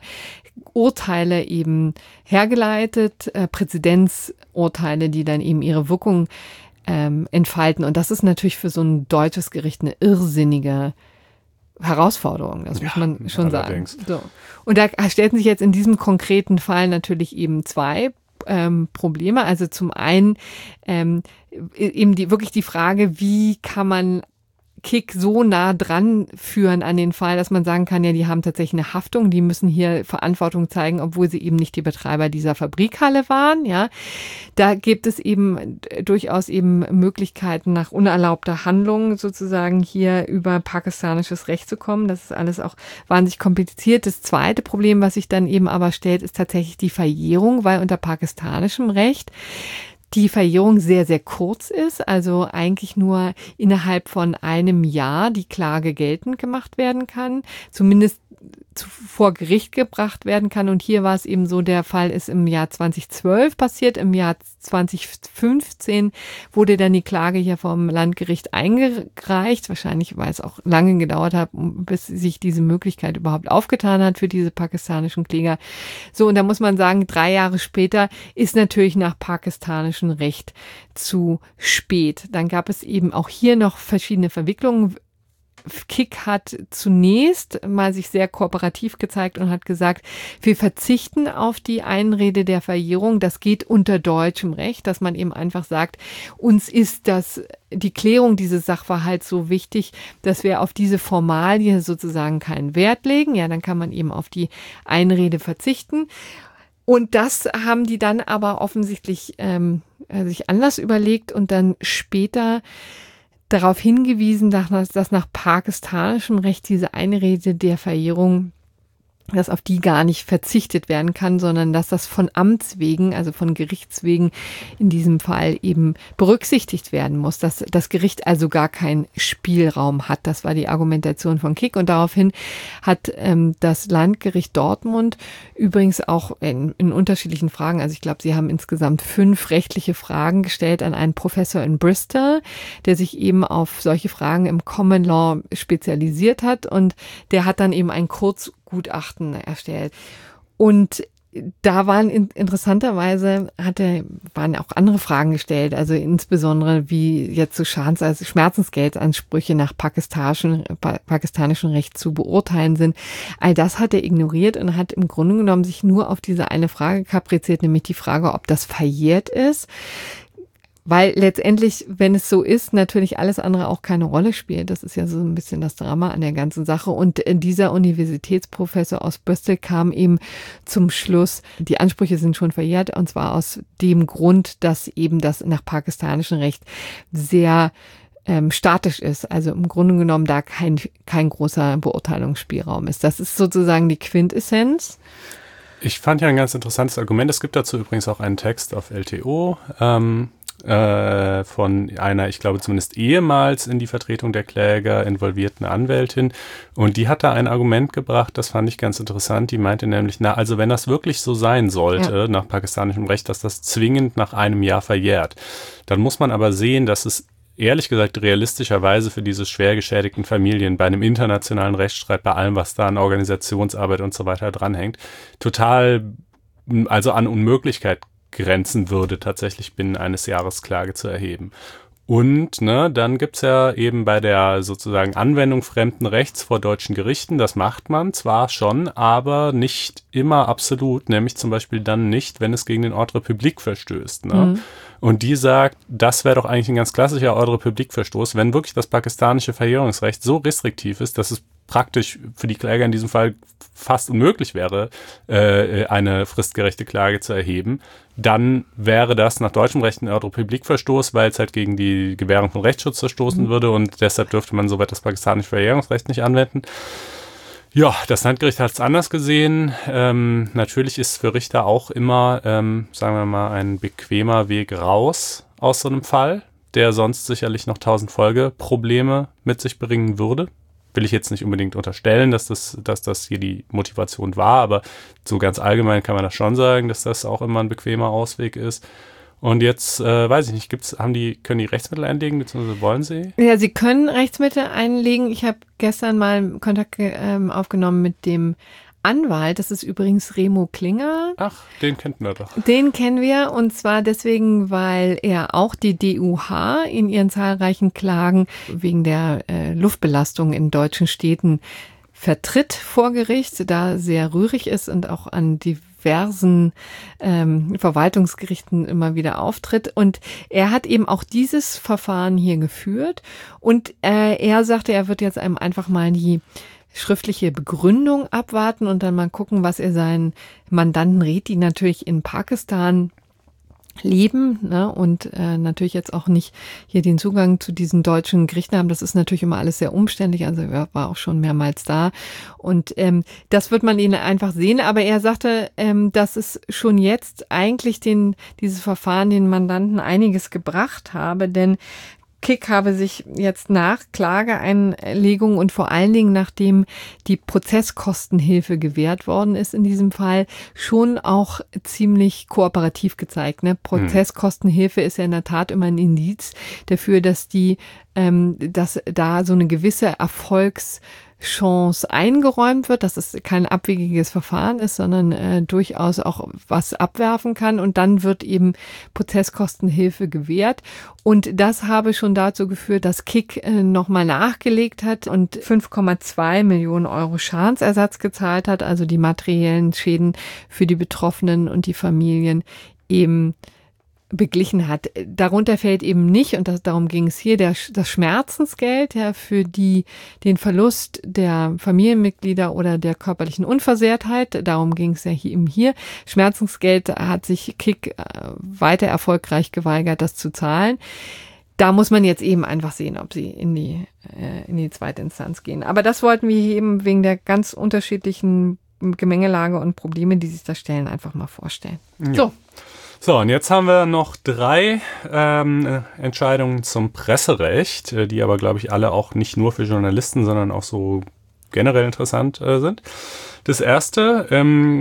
Urteile eben hergeleitet, äh, Präzedenzurteile, die dann eben ihre Wirkung ähm, entfalten. Und das ist natürlich für so ein deutsches Gericht eine irrsinnige Herausforderung, das muss man ja, schon allerdings sagen. So. Und da stellten sich jetzt in diesem konkreten Fall natürlich eben zwei ähm, Probleme. Also zum einen ähm, eben die wirklich die Frage, wie kann man Kik so nah dran führen an den Fall, dass man sagen kann, ja, die haben tatsächlich eine Haftung, die müssen hier Verantwortung zeigen, obwohl sie eben nicht die Betreiber dieser Fabrikhalle waren, ja. Da gibt es eben durchaus eben Möglichkeiten, nach unerlaubter Handlung sozusagen hier über pakistanisches Recht zu kommen. Das ist alles auch wahnsinnig kompliziert. Das zweite Problem, was sich dann eben aber stellt, ist tatsächlich die Verjährung, weil unter pakistanischem Recht die Verjährung sehr, sehr kurz ist, also eigentlich nur innerhalb von einem Jahr die Klage geltend gemacht werden kann, zumindest vor Gericht gebracht werden kann. Und hier war es eben so, der Fall ist im Jahr zweitausendzwölf passiert. Im Jahr zweitausendfünfzehn wurde dann die Klage hier vom Landgericht eingereicht. Wahrscheinlich, weil es auch lange gedauert hat, bis sich diese Möglichkeit überhaupt aufgetan hat für diese pakistanischen Kläger. So, und da muss man sagen, drei Jahre später ist natürlich nach pakistanischem Recht zu spät. Dann gab es eben auch hier noch verschiedene Verwicklungen. Kik hat zunächst mal sich sehr kooperativ gezeigt und hat gesagt, wir verzichten auf die Einrede der Verjährung. Das geht unter deutschem Recht, dass man eben einfach sagt, uns ist das, die Klärung dieses Sachverhalts so wichtig, dass wir auf diese Formalie sozusagen keinen Wert legen. Ja, dann kann man eben auf die Einrede verzichten. Und das haben die dann aber offensichtlich ähm, sich anders überlegt und dann später darauf hingewiesen, dass nach pakistanischem Recht diese Einrede der Verjährung, dass auf die gar nicht verzichtet werden kann, sondern dass das von Amts wegen, also von Gerichts wegen in diesem Fall eben berücksichtigt werden muss, dass das Gericht also gar keinen Spielraum hat. Das war die Argumentation von Kik und daraufhin hat ähm, das Landgericht Dortmund übrigens auch in, in unterschiedlichen Fragen, also ich glaube, sie haben insgesamt fünf rechtliche Fragen gestellt an einen Professor in Bristol, der sich eben auf solche Fragen im Common Law spezialisiert hat und der hat dann eben ein Kurz Gutachten erstellt. Und da waren in, interessanterweise hatte, waren auch andere Fragen gestellt, also insbesondere wie jetzt so Schadens-, also Schmerzensgeldansprüche nach pakistanischen, pa, pakistanischen Recht zu beurteilen sind. All das hat er ignoriert und hat im Grunde genommen sich nur auf diese eine Frage kapriziert, nämlich die Frage, ob das verjährt ist. Weil letztendlich, wenn es so ist, natürlich alles andere auch keine Rolle spielt. Das ist ja so ein bisschen das Drama an der ganzen Sache. Und dieser Universitätsprofessor aus Bristol kam eben zum Schluss, die Ansprüche sind schon verjährt, und zwar aus dem Grund, dass eben das nach pakistanischem Recht sehr ähm, statisch ist. Also im Grunde genommen da kein, kein großer Beurteilungsspielraum ist. Das ist sozusagen die Quintessenz. Ich fand ja ein ganz interessantes Argument. Es gibt dazu übrigens auch einen Text auf L T O, ähm, äh, von einer, ich glaube zumindest ehemals in die Vertretung der Kläger involvierten Anwältin. Und die hat da ein Argument gebracht, das fand ich ganz interessant. Die meinte nämlich, na, also wenn das wirklich so sein sollte, ja, nach pakistanischem Recht, dass das zwingend nach einem Jahr verjährt, dann muss man aber sehen, dass es ehrlich gesagt realistischerweise für diese schwer geschädigten Familien bei einem internationalen Rechtsstreit, bei allem, was da an Organisationsarbeit und so weiter dranhängt, total, also an Unmöglichkeit grenzen würde, tatsächlich binnen eines Jahres Klage zu erheben. Und ne, dann gibt's ja eben bei der sozusagen Anwendung fremden Rechts vor deutschen Gerichten, das macht man zwar schon, aber nicht immer absolut, nämlich zum Beispiel dann nicht, wenn es gegen den Ordre public verstößt. Ne? Mhm. Und die sagt, das wäre doch eigentlich ein ganz klassischer Ordre public Verstoß, wenn wirklich das pakistanische Verjährungsrecht so restriktiv ist, dass es praktisch für die Kläger in diesem Fall fast unmöglich wäre, äh, eine fristgerechte Klage zu erheben, dann wäre das nach deutschem Recht ein Ordre public Verstoß, weil es halt gegen die Gewährung von Rechtsschutz verstoßen mhm. würde und deshalb dürfte man soweit das pakistanische Verjährungsrecht nicht anwenden. Ja, das Landgericht hat es anders gesehen. Ähm, natürlich ist für Richter auch immer, ähm, sagen wir mal, ein bequemer Weg raus aus so einem Fall, der sonst sicherlich noch tausend Folgeprobleme mit sich bringen würde. Will ich jetzt nicht unbedingt unterstellen, dass das, dass das hier die Motivation war, aber so ganz allgemein kann man das schon sagen, dass das auch immer ein bequemer Ausweg ist. Und jetzt, äh, weiß ich nicht, gibt's, haben die, können die Rechtsmittel einlegen, beziehungsweise wollen sie? Ja, sie können Rechtsmittel einlegen. Ich habe gestern mal Kontakt ähm, aufgenommen mit dem Anwalt, das ist übrigens Remo Klinger. Ach, den kennt man doch. Den kennen wir, und zwar deswegen, weil er auch die D U H in ihren zahlreichen Klagen wegen der äh, Luftbelastung in deutschen Städten vertritt vor Gericht, da sehr rührig ist und auch an diversen ähm, Verwaltungsgerichten immer wieder auftritt. Und er hat eben auch dieses Verfahren hier geführt. Und äh, er sagte, er wird jetzt einem einfach mal die schriftliche Begründung abwarten und dann mal gucken, was er seinen Mandanten rät, die natürlich in Pakistan leben, ne, und äh, natürlich jetzt auch nicht hier den Zugang zu diesen deutschen Gerichten haben. Das ist natürlich immer alles sehr umständlich, also er war auch schon mehrmals da und ähm, das wird man ihn einfach sehen, aber er sagte, ähm, dass es schon jetzt eigentlich den dieses Verfahren den Mandanten einiges gebracht habe, denn Kik habe sich jetzt nach Klageeinlegung und vor allen Dingen, nachdem die Prozesskostenhilfe gewährt worden ist in diesem Fall, schon auch ziemlich kooperativ gezeigt. Ne? Prozesskostenhilfe ist ja in der Tat immer ein Indiz dafür, dass die, ähm, dass da so eine gewisse Erfolgs Chance eingeräumt wird, dass es kein abwegiges Verfahren ist, sondern äh, durchaus auch was abwerfen kann und dann wird eben Prozesskostenhilfe gewährt und das habe schon dazu geführt, dass Kik äh, nochmal nachgelegt hat und fünf Komma zwei Millionen Euro Schadensersatz gezahlt hat, also die materiellen Schäden für die Betroffenen und die Familien eben beglichen hat. Darunter fällt eben nicht, und das, darum ging es hier, der, das Schmerzensgeld ja, für die, den Verlust der Familienmitglieder oder der körperlichen Unversehrtheit. Darum ging es ja hier, eben hier. Schmerzensgeld hat sich Kik äh, weiter erfolgreich geweigert, das zu zahlen. Da muss man jetzt eben einfach sehen, ob sie in die, äh, in die zweite Instanz gehen. Aber das wollten wir hier eben wegen der ganz unterschiedlichen Gemengelage und Probleme, die sich da stellen, einfach mal vorstellen. Ja. So. So, und jetzt haben wir noch drei ähm, Entscheidungen zum Presserecht, die aber, glaube ich, alle auch nicht nur für Journalisten, sondern auch so generell interessant äh, sind. Das erste, ähm,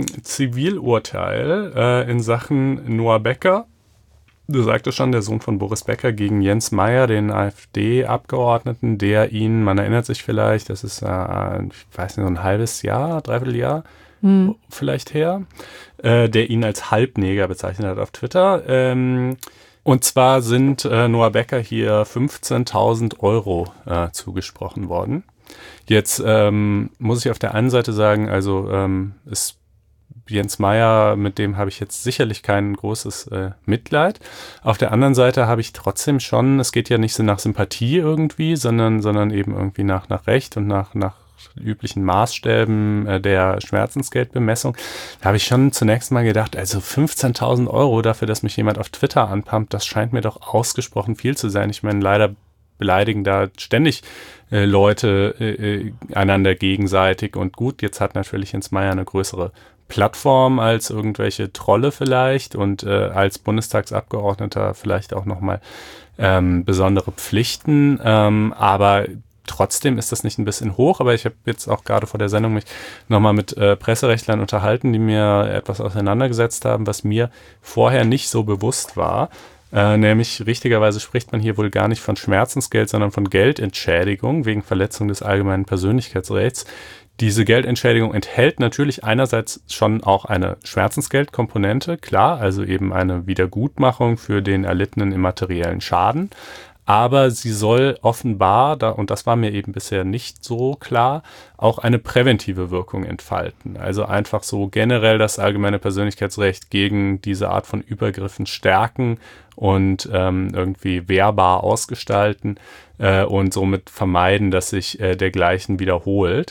Zivilurteil äh, in Sachen Noah Becker. Du sagtest schon, der Sohn von Boris Becker gegen Jens Meyer, den AfD-Abgeordneten, der ihn, man erinnert sich vielleicht, das ist, äh, ich weiß nicht, so ein halbes Jahr, dreiviertel Jahr, Hm. vielleicht her, äh, der ihn als Halbneger bezeichnet hat auf Twitter. Ähm, und zwar sind äh, Noah Becker hier fünfzehntausend Euro äh, zugesprochen worden. Jetzt ähm, muss ich auf der einen Seite sagen, also ähm, ist Jens Meyer, mit dem habe ich jetzt sicherlich kein großes äh, Mitleid. Auf der anderen Seite habe ich trotzdem schon, es geht ja nicht so nach Sympathie irgendwie, sondern, sondern eben irgendwie nach, nach Recht und nach, nach üblichen Maßstäben äh, der Schmerzensgeldbemessung, da habe ich schon zunächst mal gedacht, also fünfzehntausend Euro dafür, dass mich jemand auf Twitter anpumpt, das scheint mir doch ausgesprochen viel zu sein. Ich meine, leider beleidigen da ständig äh, Leute äh, einander gegenseitig und gut, jetzt hat natürlich Jens Meyer eine größere Plattform als irgendwelche Trolle vielleicht und äh, als Bundestagsabgeordneter vielleicht auch nochmal ähm, besondere Pflichten, ähm, aber trotzdem ist das nicht ein bisschen hoch, aber ich habe jetzt auch gerade vor der Sendung mich nochmal mit äh, Presserechtlern unterhalten, die mir etwas auseinandergesetzt haben, was mir vorher nicht so bewusst war. Äh, nämlich richtigerweise spricht man hier wohl gar nicht von Schmerzensgeld, sondern von Geldentschädigung wegen Verletzung des allgemeinen Persönlichkeitsrechts. Diese Geldentschädigung enthält natürlich einerseits schon auch eine Schmerzensgeldkomponente, klar, also eben eine Wiedergutmachung für den erlittenen immateriellen Schaden. Aber sie soll offenbar, da, und das war mir eben bisher nicht so klar, auch eine präventive Wirkung entfalten. Also einfach so generell das allgemeine Persönlichkeitsrecht gegen diese Art von Übergriffen stärken und ähm, irgendwie wehrbar ausgestalten äh, und somit vermeiden, dass sich äh, dergleichen wiederholt.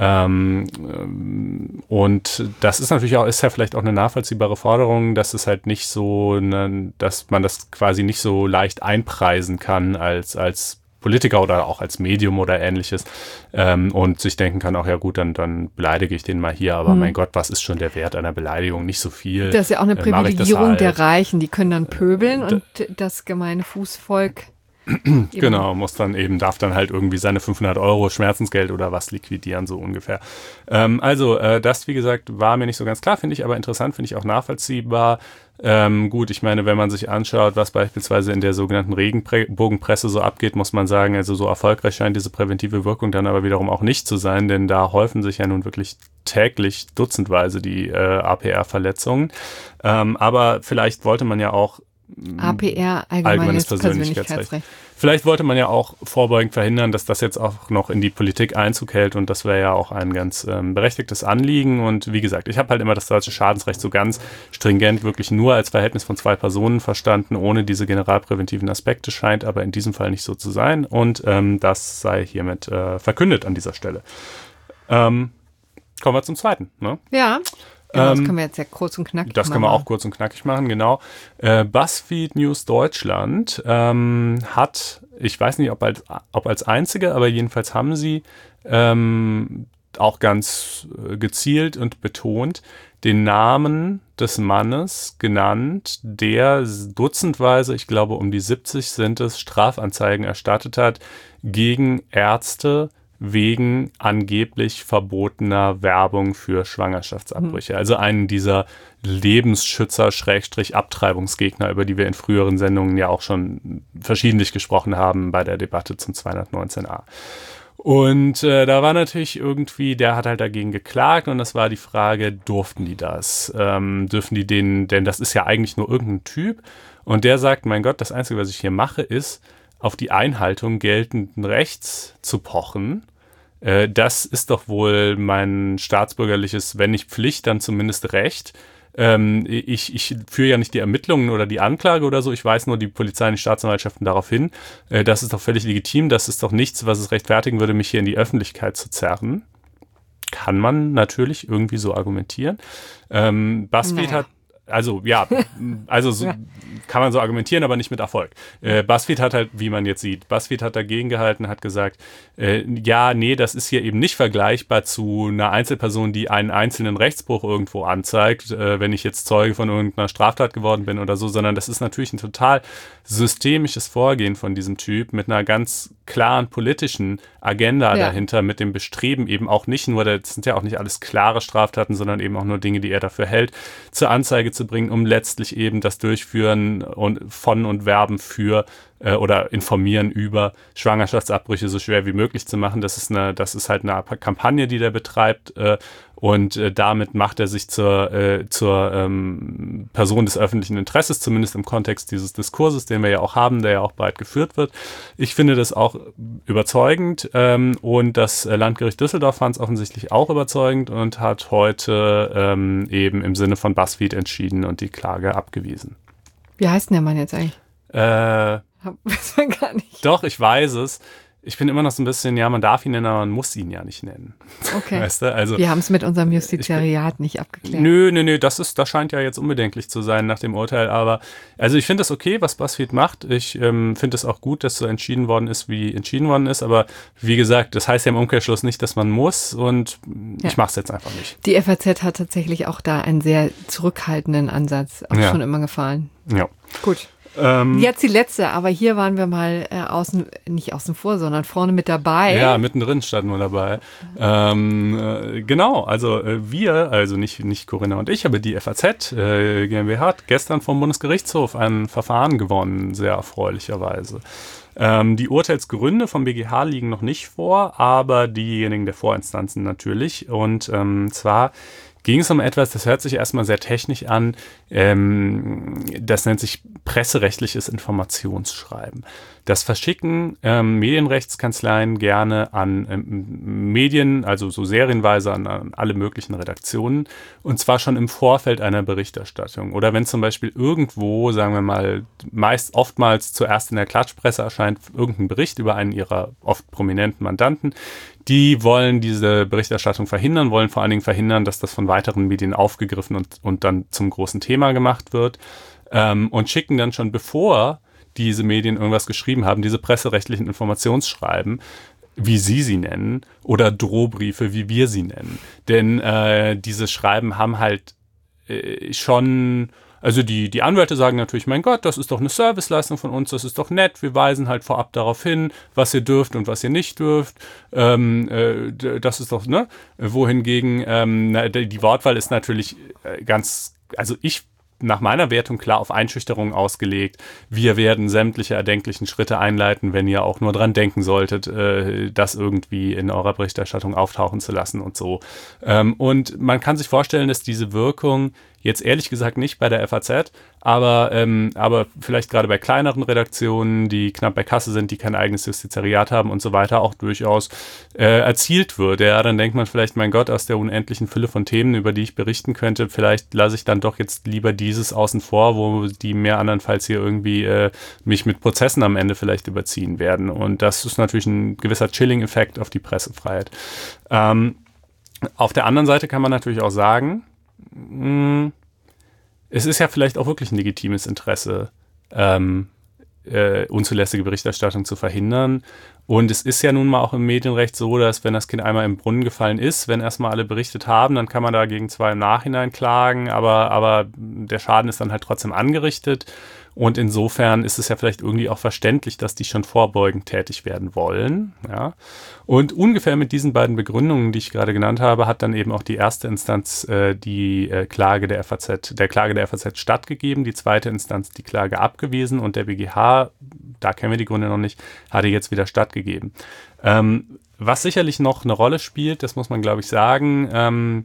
Ähm, und das ist natürlich auch, ist ja vielleicht auch eine nachvollziehbare Forderung, dass es halt nicht so, ne, dass man das quasi nicht so leicht einpreisen kann als, als Politiker oder auch als Medium oder ähnliches, ähm, und sich denken kann, auch ja gut, dann, dann beleidige ich den mal hier, aber hm. mein Gott, was ist schon der Wert einer Beleidigung? Nicht so viel. Das ist ja auch eine Privilegierung halt. Der Reichen, die können dann pöbeln äh, und das gemeine Fußvolk genau, muss dann eben, darf dann halt irgendwie seine fünfhundert Euro Schmerzensgeld oder was liquidieren, so ungefähr. Ähm, also, äh, das, wie gesagt, war mir nicht so ganz klar, finde ich aber interessant, finde ich auch nachvollziehbar. Ähm, gut, ich meine, wenn man sich anschaut, was beispielsweise in der sogenannten Regenbogenpresse so abgeht, muss man sagen, also so erfolgreich scheint diese präventive Wirkung dann aber wiederum auch nicht zu sein, denn da häufen sich ja nun wirklich täglich dutzendweise die äh, A P R-Verletzungen. Ähm, aber vielleicht wollte man ja auch A P R, allgemeines, allgemeines Persönlichkeitsrecht. Persönlichkeitsrecht. Vielleicht wollte man ja auch vorbeugend verhindern, dass das jetzt auch noch in die Politik Einzug hält und das wäre ja auch ein ganz ähm, berechtigtes Anliegen und wie gesagt, ich habe halt immer das deutsche Schadensrecht so ganz stringent wirklich nur als Verhältnis von zwei Personen verstanden, ohne diese generalpräventiven Aspekte, scheint aber in diesem Fall nicht so zu sein und ähm, das sei hiermit äh, verkündet an dieser Stelle. Ähm, kommen wir zum zweiten, ne? Ja. Genau, das Ähm, können wir jetzt ja kurz und knackig machen. Das können wir auch kurz und knackig machen, genau. Äh, BuzzFeed News Deutschland ähm, hat, ich weiß nicht, ob als, ob als einzige, aber jedenfalls haben sie ähm, auch ganz äh, gezielt und betont den Namen des Mannes genannt, der dutzendweise, ich glaube um die siebzig sind es, Strafanzeigen erstattet hat gegen Ärzte, wegen angeblich verbotener Werbung für Schwangerschaftsabbrüche. Mhm. Also einen dieser Lebensschützer-Abtreibungsgegner, über die wir in früheren Sendungen ja auch schon verschiedentlich gesprochen haben bei der Debatte zum zweihundertneunzehn a. Und äh, da war natürlich irgendwie, der hat halt dagegen geklagt und das war die Frage, durften die das? Ähm, dürfen die den, denn das ist ja eigentlich nur irgendein Typ und der sagt, mein Gott, das Einzige, was ich hier mache, ist, auf die Einhaltung geltenden Rechts zu pochen. Äh, das ist doch wohl mein staatsbürgerliches, wenn nicht Pflicht, dann zumindest Recht. Ähm, ich, ich führe ja nicht die Ermittlungen oder die Anklage oder so, ich weise nur die Polizei und die Staatsanwaltschaften darauf hin. Äh, das ist doch völlig legitim, das ist doch nichts, was es rechtfertigen würde, mich hier in die Öffentlichkeit zu zerren. Kann man natürlich irgendwie so argumentieren. Ähm, BuzzFeed naja. hat Also ja, also so, kann man so argumentieren, aber nicht mit Erfolg. Äh, BuzzFeed hat halt, wie man jetzt sieht, BuzzFeed hat dagegen gehalten, hat gesagt, äh, ja, nee, das ist hier eben nicht vergleichbar zu einer Einzelperson, die einen einzelnen Rechtsbruch irgendwo anzeigt, äh, wenn ich jetzt Zeuge von irgendeiner Straftat geworden bin oder so, sondern das ist natürlich ein total systemisches Vorgehen von diesem Typ mit einer ganz klaren politischen Agenda ja. dahinter, mit dem Bestreben eben auch nicht nur, das sind ja auch nicht alles klare Straftaten, sondern eben auch nur Dinge, die er dafür hält, zur Anzeige zu bringen, um letztlich eben das Durchführen und von und Werben für äh, oder informieren über Schwangerschaftsabbrüche so schwer wie möglich zu machen. Das ist eine, das ist halt eine Kampagne, die der betreibt äh, und äh, damit macht er sich zur, äh, zur ähm, Person des öffentlichen Interesses, zumindest im Kontext dieses Diskurses, den wir ja auch haben, der ja auch breit geführt wird. Ich finde das auch überzeugend ähm, und das Landgericht Düsseldorf fand es offensichtlich auch überzeugend und hat heute ähm, eben im Sinne von BuzzFeed entschieden und die Klage abgewiesen. Wie heißt denn der Mann jetzt eigentlich? Äh, Weiß man gar nicht. Doch, ich weiß es. Ich bin immer noch so ein bisschen, ja, man darf ihn nennen, aber man muss ihn ja nicht nennen. Okay. Weißt du? Also, wir haben es mit unserem Justiziariat bin, nicht abgeklärt. Nö, nö, nö, das ist, das scheint ja jetzt unbedenklich zu sein nach dem Urteil, aber also ich finde es okay, was BuzzFeed macht. Ich ähm, finde es auch gut, dass so entschieden worden ist, wie entschieden worden ist, aber wie gesagt, das heißt ja im Umkehrschluss nicht, dass man muss und ja. ich mache es jetzt einfach nicht. Die F A Z hat tatsächlich auch da einen sehr zurückhaltenden Ansatz, auch ja. schon immer gefallen. Ja. Gut. Ähm, Jetzt die letzte, aber hier waren wir mal äh, außen, nicht außen vor, sondern vorne mit dabei. Ja, mittendrin standen wir dabei. Ähm, äh, genau, also äh, wir, also nicht, nicht Corinna und ich, aber die F A Z äh, GmbH hat gestern vom Bundesgerichtshof ein Verfahren gewonnen, sehr erfreulicherweise. Ähm, die Urteilsgründe vom B G H liegen noch nicht vor, aber diejenigen der Vorinstanzen natürlich. Und ähm, zwar ging es um etwas, das hört sich erstmal sehr technisch an, ähm, das nennt sich presserechtliches Informationsschreiben. Das verschicken ähm, Medienrechtskanzleien gerne an ähm, Medien, also so serienweise an, an alle möglichen Redaktionen, und zwar schon im Vorfeld einer Berichterstattung. Oder wenn zum Beispiel irgendwo, sagen wir mal, meist oftmals zuerst in der Klatschpresse erscheint irgendein Bericht über einen ihrer oft prominenten Mandanten, die wollen diese Berichterstattung verhindern, wollen vor allen Dingen verhindern, dass das von weiteren Medien aufgegriffen und, und dann zum großen Thema gemacht wird, ähm, und schicken dann schon, bevor diese Medien irgendwas geschrieben haben, diese presserechtlichen Informationsschreiben, wie sie sie nennen, oder Drohbriefe, wie wir sie nennen. Denn äh, diese Schreiben haben halt äh, schon... Also die, die Anwälte sagen natürlich, mein Gott, das ist doch eine Serviceleistung von uns, das ist doch nett, wir weisen halt vorab darauf hin, was ihr dürft und was ihr nicht dürft. Ähm, äh, das ist doch, ne? Wohingegen ähm, die Wortwahl ist natürlich ganz, also ich nach meiner Wertung klar auf Einschüchterung ausgelegt. Wir werden sämtliche erdenklichen Schritte einleiten, wenn ihr auch nur dran denken solltet, äh, das irgendwie in eurer Berichterstattung auftauchen zu lassen und so. Ähm, und man kann sich vorstellen, dass diese Wirkung Jetzt ehrlich gesagt nicht bei der F A Z, aber, ähm, aber vielleicht gerade bei kleineren Redaktionen, die knapp bei Kasse sind, die kein eigenes Justizariat haben und so weiter, auch durchaus äh, erzielt wird. Ja, dann denkt man vielleicht, mein Gott, aus der unendlichen Fülle von Themen, über die ich berichten könnte, vielleicht lasse ich dann doch jetzt lieber dieses außen vor, wo die mehr andernfalls hier irgendwie äh, mich mit Prozessen am Ende vielleicht überziehen werden. Und das ist natürlich ein gewisser Chilling-Effekt auf die Pressefreiheit. Ähm, auf der anderen Seite kann man natürlich auch sagen, mh, es ist ja vielleicht auch wirklich ein legitimes Interesse, ähm, äh, unzulässige Berichterstattung zu verhindern. Und es ist ja nun mal auch im Medienrecht so, dass wenn das Kind einmal im Brunnen gefallen ist, wenn erstmal alle berichtet haben, dann kann man dagegen zwar im Nachhinein klagen, aber, aber der Schaden ist dann halt trotzdem angerichtet. Und insofern ist es ja vielleicht irgendwie auch verständlich, dass die schon vorbeugend tätig werden wollen. Ja. Und ungefähr mit diesen beiden Begründungen, die ich gerade genannt habe, hat dann eben auch die erste Instanz äh, die äh, Klage der F A Z, der Klage der F A Z stattgegeben, die zweite Instanz die Klage abgewiesen und der B G H, da kennen wir die Gründe noch nicht, hatte jetzt wieder stattgegeben. Ähm, was sicherlich noch eine Rolle spielt, das muss man glaube ich sagen, ähm,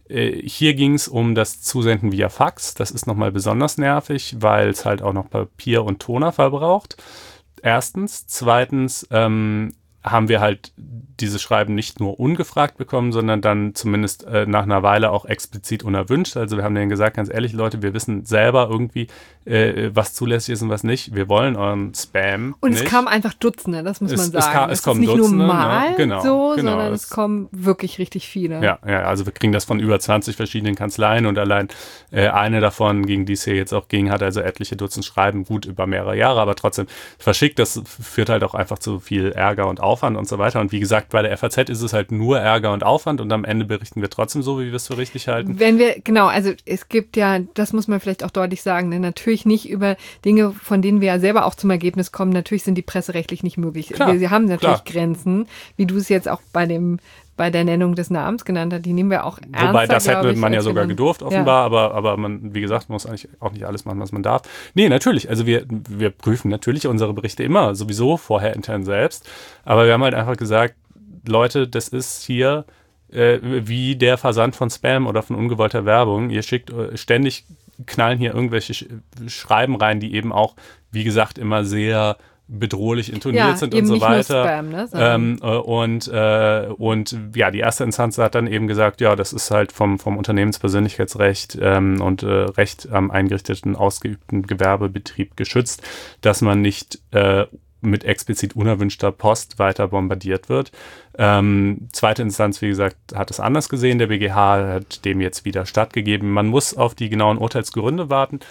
hier ging es um das Zusenden via Fax. Das ist nochmal besonders nervig, weil es halt auch noch Papier und Toner verbraucht. Erstens. Zweitens ähm, haben wir halt dieses Schreiben nicht nur ungefragt bekommen, sondern dann zumindest äh, nach einer Weile auch explizit unerwünscht. Also wir haben denen gesagt, ganz ehrlich, Leute, wir wissen selber irgendwie, äh, was zulässig ist und was nicht. Wir wollen euren Spam Und nicht. Es kamen einfach Dutzende, das muss es, man sagen. Es, kam, es, es kommen ist nicht Dutzende, nur mal ne? genau, so, genau, sondern es es kommen wirklich richtig viele. Ja, ja, also wir kriegen das von über zwanzig verschiedenen Kanzleien und allein äh, eine davon, gegen die es hier jetzt auch ging, hat also etliche Dutzend Schreiben, gut über mehrere Jahre, aber trotzdem verschickt. Das führt halt auch einfach zu viel Ärger und Aufwand und so weiter. Und wie gesagt, bei der F A Z ist es halt nur Ärger und Aufwand und am Ende berichten wir trotzdem so, wie wir es für richtig halten. Wenn wir, genau, also es gibt ja, das muss man vielleicht auch deutlich sagen, ne, natürlich nicht über Dinge, von denen wir ja selber auch zum Ergebnis kommen, natürlich sind die presserechtlich nicht möglich. Klar, wir, wir haben natürlich klar. Grenzen, wie du es jetzt auch bei dem bei der Nennung des Namens genannt hast, die nehmen wir auch ernster, Wobei, das hätte ich, man ja sogar man, gedurft, offenbar, ja. aber, aber man, wie gesagt, man muss eigentlich auch nicht alles machen, was man darf. Nee, natürlich, also wir, wir prüfen natürlich unsere Berichte immer, sowieso vorher intern selbst, aber wir haben halt einfach gesagt, Leute, das ist hier äh, wie der Versand von Spam oder von ungewollter Werbung. Ihr schickt äh, ständig, knallen hier irgendwelche Sch Schreiben rein, die eben auch, wie gesagt, immer sehr bedrohlich intoniert ja, sind eben und so nicht weiter. Nur Spam, ne, ähm, äh, und, äh, und ja, die erste Instanz hat dann eben gesagt, ja, das ist halt vom, vom Unternehmenspersönlichkeitsrecht ähm, und äh, Recht am eingerichteten, ausgeübten Gewerbebetrieb geschützt, dass man nicht äh, mit explizit unerwünschter Post weiter bombardiert wird. Ähm, zweite Instanz, wie gesagt, hat es anders gesehen. Der B G H hat dem jetzt wieder stattgegeben. Man muss auf die genauen Urteilsgründe warten.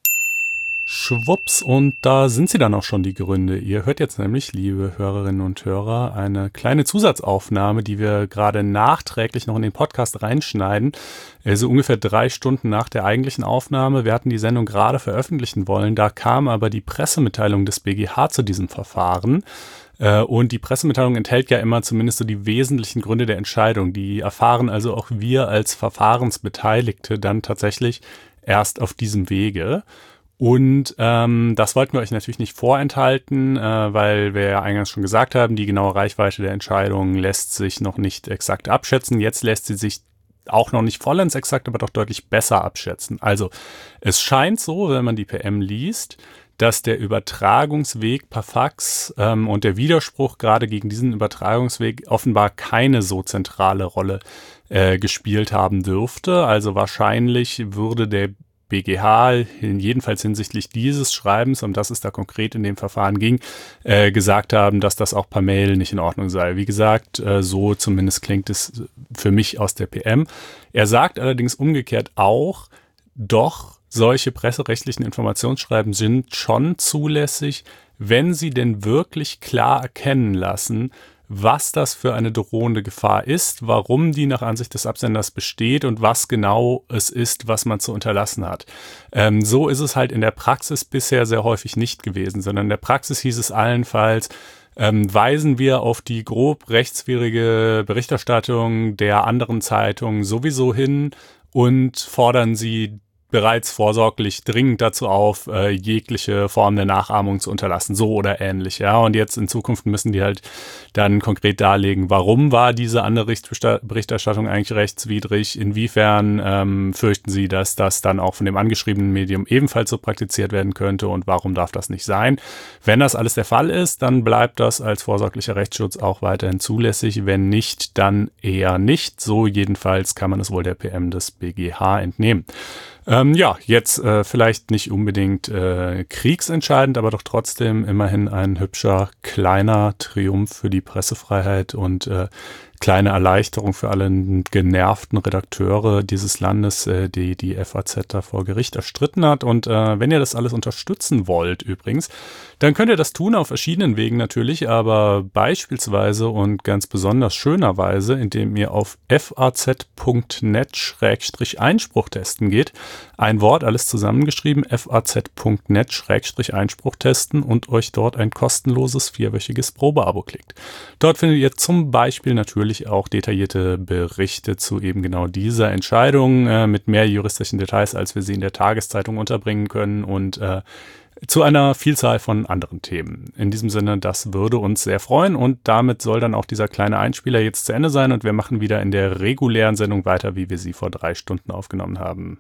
Schwupps, und da sind sie dann auch schon, die Gründe. Ihr hört jetzt nämlich, liebe Hörerinnen und Hörer, eine kleine Zusatzaufnahme, die wir gerade nachträglich noch in den Podcast reinschneiden. Also ungefähr drei Stunden nach der eigentlichen Aufnahme. Wir hatten die Sendung gerade veröffentlichen wollen. Da kam aber die Pressemitteilung des B G H zu diesem Verfahren. Und die Pressemitteilung enthält ja immer zumindest so die wesentlichen Gründe der Entscheidung. Die erfahren also auch wir als Verfahrensbeteiligte dann tatsächlich erst auf diesem Wege. Und ähm, das wollten wir euch natürlich nicht vorenthalten, äh, weil wir ja eingangs schon gesagt haben, die genaue Reichweite der Entscheidung lässt sich noch nicht exakt abschätzen. Jetzt lässt sie sich auch noch nicht vollends exakt, aber doch deutlich besser abschätzen. Also es scheint so, wenn man die P M liest, dass der Übertragungsweg per Fax ähm, und der Widerspruch gerade gegen diesen Übertragungsweg offenbar keine so zentrale Rolle äh, gespielt haben dürfte. Also wahrscheinlich würde der B G H jedenfalls hinsichtlich dieses Schreibens, um das es da konkret in dem Verfahren ging, äh, gesagt haben, dass das auch per Mail nicht in Ordnung sei. Wie gesagt, äh, so zumindest klingt es für mich aus der P M. Er sagt allerdings umgekehrt auch, doch solche presserechtlichen Informationsschreiben sind schon zulässig, wenn sie denn wirklich klar erkennen lassen, was das für eine drohende Gefahr ist, warum die nach Ansicht des Absenders besteht und was genau es ist, was man zu unterlassen hat. Ähm, so ist es halt in der Praxis bisher sehr häufig nicht gewesen, sondern in der Praxis hieß es allenfalls, ähm, weisen wir auf die grob rechtswidrige Berichterstattung der anderen Zeitungen sowieso hin und fordern sie bereits vorsorglich dringend dazu auf, äh, jegliche Form der Nachahmung zu unterlassen, so oder ähnlich. Ja, und jetzt in Zukunft müssen die halt dann konkret darlegen, warum war diese andere Berichterstattung eigentlich rechtswidrig, inwiefern ähm, fürchten sie, dass das dann auch von dem angeschriebenen Medium ebenfalls so praktiziert werden könnte und warum darf das nicht sein. Wenn das alles der Fall ist, dann bleibt das als vorsorglicher Rechtsschutz auch weiterhin zulässig. Wenn nicht, dann eher nicht. So jedenfalls kann man es wohl der P M des B G H entnehmen. Ähm, ja, jetzt äh, vielleicht nicht unbedingt äh, kriegsentscheidend, aber doch trotzdem immerhin ein hübscher, kleiner Triumph für die Pressefreiheit und äh, kleine Erleichterung für alle genervten Redakteure dieses Landes, äh, die die F A Z da vor Gericht erstritten hat. Und äh, wenn ihr das alles unterstützen wollt übrigens, dann könnt ihr das tun auf verschiedenen Wegen natürlich, aber beispielsweise und ganz besonders schönerweise, indem ihr auf faz punkt net Schrägstrich Einspruch testen geht. Ein Wort, alles zusammengeschrieben, faz punkt net Schrägstrich Einspruch testen und euch dort ein kostenloses vierwöchiges Probeabo klickt. Dort findet ihr zum Beispiel natürlich auch detaillierte Berichte zu eben genau dieser Entscheidung äh, mit mehr juristischen Details, als wir sie in der Tageszeitung unterbringen können und äh, zu einer Vielzahl von anderen Themen. In diesem Sinne, das würde uns sehr freuen und damit soll dann auch dieser kleine Einspieler jetzt zu Ende sein und wir machen wieder in der regulären Sendung weiter, wie wir sie vor drei Stunden aufgenommen haben.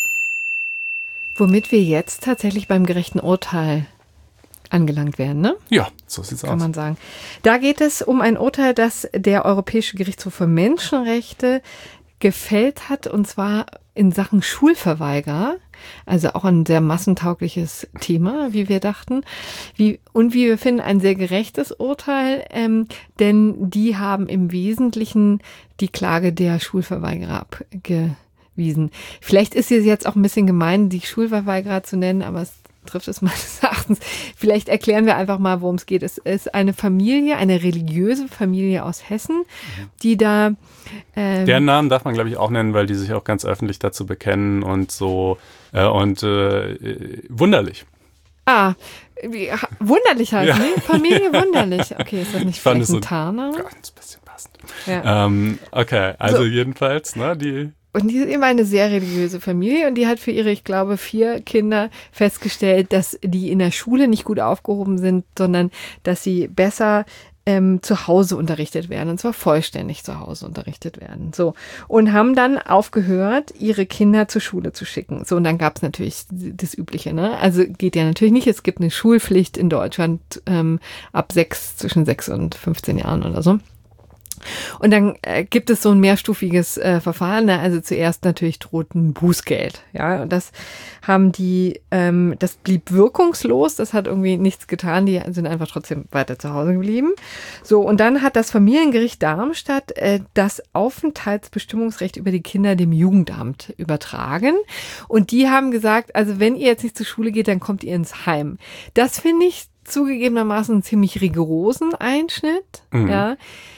Womit wir jetzt tatsächlich beim gerechten Urteil angelangt werden, ne? Ja, so sieht's aus. Kann man sagen. Da geht es um ein Urteil, das der Europäische Gerichtshof für Menschenrechte gefällt hat, und zwar in Sachen Schulverweigerer. Also auch ein sehr massentaugliches Thema, wie wir dachten. Wie, und wie wir finden, ein sehr gerechtes Urteil, ähm, denn die haben im Wesentlichen die Klage der Schulverweigerer abgewiesen. Vielleicht ist es jetzt auch ein bisschen gemein, die Schulverweigerer zu nennen, aber es trifft es meines Erachtens. Vielleicht erklären wir einfach mal, worum es geht. Es ist eine Familie, eine religiöse Familie aus Hessen, die da... Ähm, Deren Namen darf man, glaube ich, auch nennen, weil die sich auch ganz öffentlich dazu bekennen und so äh, und äh, wunderlich. Ah, wie, wunderlich heißt, ja. ne? Familie Wunderlich. Okay, ist das nicht vielleicht ein so Tarname? Ganz bisschen passend. Ja. Ähm, okay, also so. jedenfalls, ne, die... Und die ist eben eine sehr religiöse Familie und die hat für ihre, ich glaube, vier Kinder festgestellt, dass die in der Schule nicht gut aufgehoben sind, sondern dass sie besser ähm, zu Hause unterrichtet werden, und zwar vollständig zu Hause unterrichtet werden. So. Und haben dann aufgehört, ihre Kinder zur Schule zu schicken. So, und dann gab es natürlich das Übliche, ne? Also geht ja natürlich nicht. Es gibt eine Schulpflicht in Deutschland ähm, ab sechs, zwischen sechs und fünfzehn Jahren oder so. Und dann äh, gibt es so ein mehrstufiges äh, Verfahren. Ne? Also zuerst natürlich droht ein Bußgeld. Ja, und das haben die, ähm, das blieb wirkungslos. Das hat irgendwie nichts getan. Die sind einfach trotzdem weiter zu Hause geblieben. So, und dann hat das Familiengericht Darmstadt äh, das Aufenthaltsbestimmungsrecht über die Kinder dem Jugendamt übertragen. Und die haben gesagt, also wenn ihr jetzt nicht zur Schule geht, dann kommt ihr ins Heim. Das finde ich zugegebenermaßen einen ziemlich rigorosen Einschnitt. Mhm. Ja.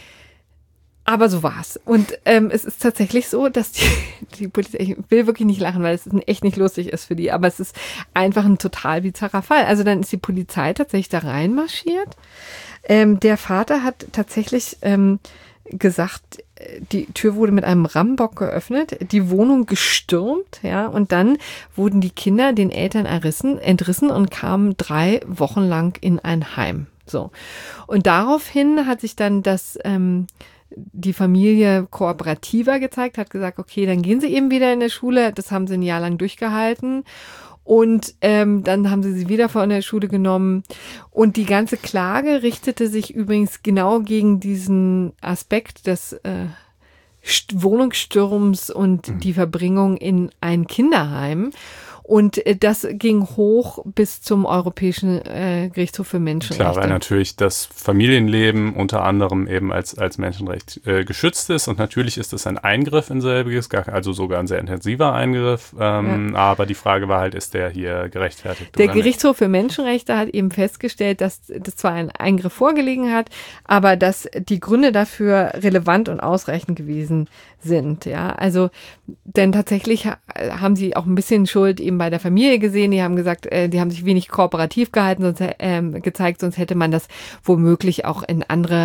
Aber so war's. Und ähm, es ist tatsächlich so, dass die, die Polizei, ich will wirklich nicht lachen, weil es echt nicht lustig ist für die, aber es ist einfach ein total bizarrer Fall. Also dann ist die Polizei tatsächlich da reinmarschiert. Ähm, der Vater hat tatsächlich ähm, gesagt, die Tür wurde mit einem Rambock geöffnet, die Wohnung gestürmt, ja, und dann wurden die Kinder den Eltern errissen, entrissen und kamen drei Wochen lang in ein Heim. So. Und daraufhin hat sich dann das ähm, die Familie kooperativer gezeigt, hat gesagt, okay, dann gehen sie eben wieder in der Schule. Das haben sie ein Jahr lang durchgehalten. Und ähm, dann haben sie sie wieder von der Schule genommen. Und die ganze Klage richtete sich übrigens genau gegen diesen Aspekt des äh, Wohnungssturms und mhm. die Verbringung in ein Kinderheim. Und das ging hoch bis zum Europäischen äh, Gerichtshof für Menschenrechte. Klar, weil natürlich das Familienleben unter anderem eben als, als Menschenrecht äh, geschützt ist. Und natürlich ist das ein Eingriff in selbiges, also sogar ein sehr intensiver Eingriff. Ähm, ja. Aber die Frage war halt, ist der hier gerechtfertigt? Der oder Gerichtshof nicht? für Menschenrechte hat eben festgestellt, dass das zwar ein Eingriff vorgelegen hat, aber dass die Gründe dafür relevant und ausreichend gewesen sind. Ja, also denn tatsächlich haben sie auch ein bisschen Schuld eben bei der Familie gesehen. Die haben gesagt, äh, die haben sich wenig kooperativ gehalten, sonst äh, gezeigt, sonst hätte man das womöglich auch in andere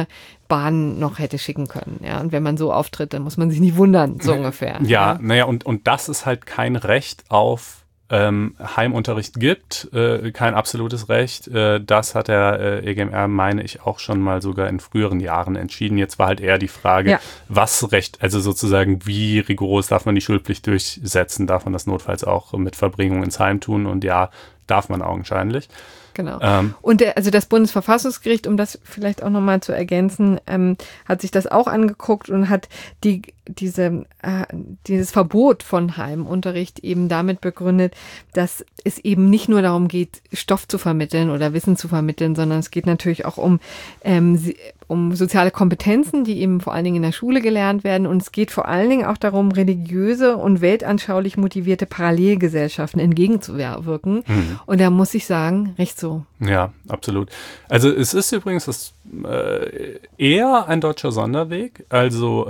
Bahn noch hätte schicken können. Ja, und wenn man so auftritt, dann muss man sich nicht wundern, so ungefähr. Ja, ja. naja, und, und dass es halt kein Recht auf ähm, Heimunterricht gibt, äh, kein absolutes Recht, äh, das hat der äh, E G M R, meine ich, auch schon mal sogar in früheren Jahren entschieden. Jetzt war halt eher die Frage, ja. was Recht, also sozusagen, wie rigoros darf man die Schulpflicht durchsetzen, darf man das notfalls auch mit Verbringung ins Heim tun, und ja, darf man augenscheinlich. Genau. Ähm. Und der, also das Bundesverfassungsgericht, um das vielleicht auch nochmal zu ergänzen, ähm, hat sich das auch angeguckt und hat die, diese, äh, dieses Verbot von Heimunterricht eben damit begründet, dass es eben nicht nur darum geht, Stoff zu vermitteln oder Wissen zu vermitteln, sondern es geht natürlich auch um, ähm, um soziale Kompetenzen, die eben vor allen Dingen in der Schule gelernt werden. Und es geht vor allen Dingen auch darum, religiöse und weltanschaulich motivierte Parallelgesellschaften entgegenzuwirken. Mhm. Und da muss ich sagen, recht so. Ja, absolut. Also es ist übrigens das, äh, eher ein deutscher Sonderweg. Also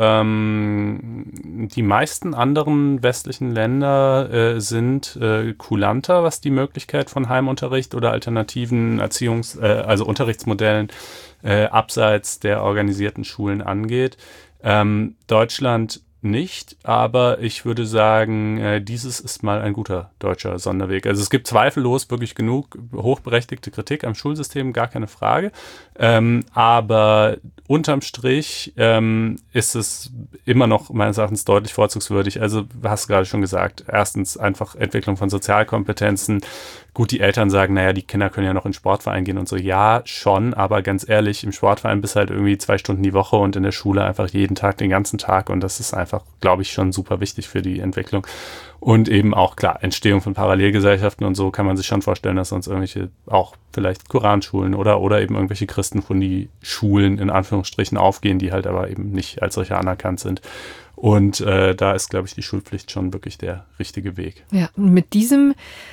ähm, die meisten anderen westlichen Länder äh, sind äh, kulanter, was die Möglichkeit von Heimunterricht oder alternativen Erziehungs-, äh, also Unterrichtsmodellen äh, abseits der organisierten Schulen angeht. Ähm, Deutschland nicht, aber ich würde sagen, äh, dieses ist mal ein guter deutscher Sonderweg. Also es gibt zweifellos wirklich genug hochberechtigte Kritik am Schulsystem, gar keine Frage. Ähm, aber unterm Strich ähm, ist es immer noch meines Erachtens deutlich vorzugswürdig. Also du hast gerade schon gesagt, erstens einfach Entwicklung von Sozialkompetenzen. Gut, die Eltern sagen, naja, die Kinder können ja noch in den Sportverein gehen und so. Ja, schon, aber ganz ehrlich, im Sportverein bist halt irgendwie zwei Stunden die Woche und in der Schule einfach jeden Tag, den ganzen Tag, und das ist einfach, glaube ich, schon super wichtig für die Entwicklung. Und eben auch, klar, Entstehung von Parallelgesellschaften und so kann man sich schon vorstellen, dass sonst irgendwelche auch vielleicht Koranschulen oder, oder eben irgendwelche Christenfundie-Schulen in Anführungsstrichen aufgehen, die halt aber eben nicht als solche anerkannt sind. Und äh, da ist, glaube ich, die Schulpflicht schon wirklich der richtige Weg. Ja, und mit diesem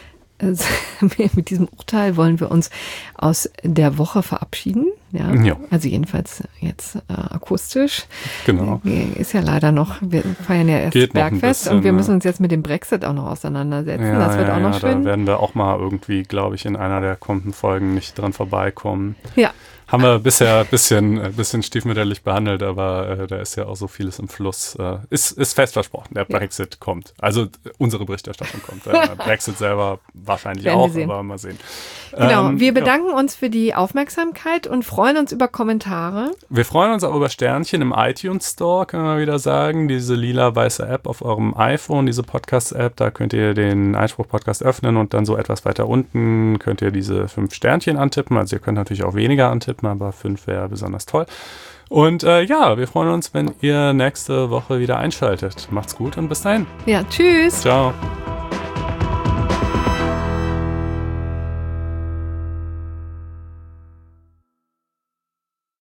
mit diesem Urteil wollen wir uns aus der Woche verabschieden. Ja, ja. Also jedenfalls jetzt äh, akustisch. Genau. Ist ja leider noch, wir feiern ja erst Geht Bergfest bisschen, und wir müssen uns jetzt mit dem Brexit auch noch auseinandersetzen. Ja, das wird ja, auch noch ja, schön. Da werden wir auch mal irgendwie, glaube ich, in einer der kommenden Folgen nicht dran vorbeikommen. Ja. Haben wir bisher ein bisschen, ein bisschen stiefmütterlich behandelt, aber äh, da ist ja auch so vieles im Fluss. Äh, ist, ist fest versprochen, der Brexit ja. kommt. Also unsere Berichterstattung kommt. Der Brexit selber wahrscheinlich werden auch, wir aber mal sehen. Genau, ähm, wir bedanken ja. uns für die Aufmerksamkeit und freuen uns über Kommentare. Wir freuen uns auch über Sternchen im iTunes Store, können wir wieder sagen. Diese lila-weiße App auf eurem iPhone, diese Podcast-App, da könnt ihr den Einspruch-Podcast öffnen und dann so etwas weiter unten könnt ihr diese fünf Sternchen antippen. Also ihr könnt natürlich auch weniger antippen, aber fünf wäre besonders toll. Und äh, ja, wir freuen uns, wenn ihr nächste Woche wieder einschaltet. Macht's gut und bis dahin. Ja, tschüss. Ciao.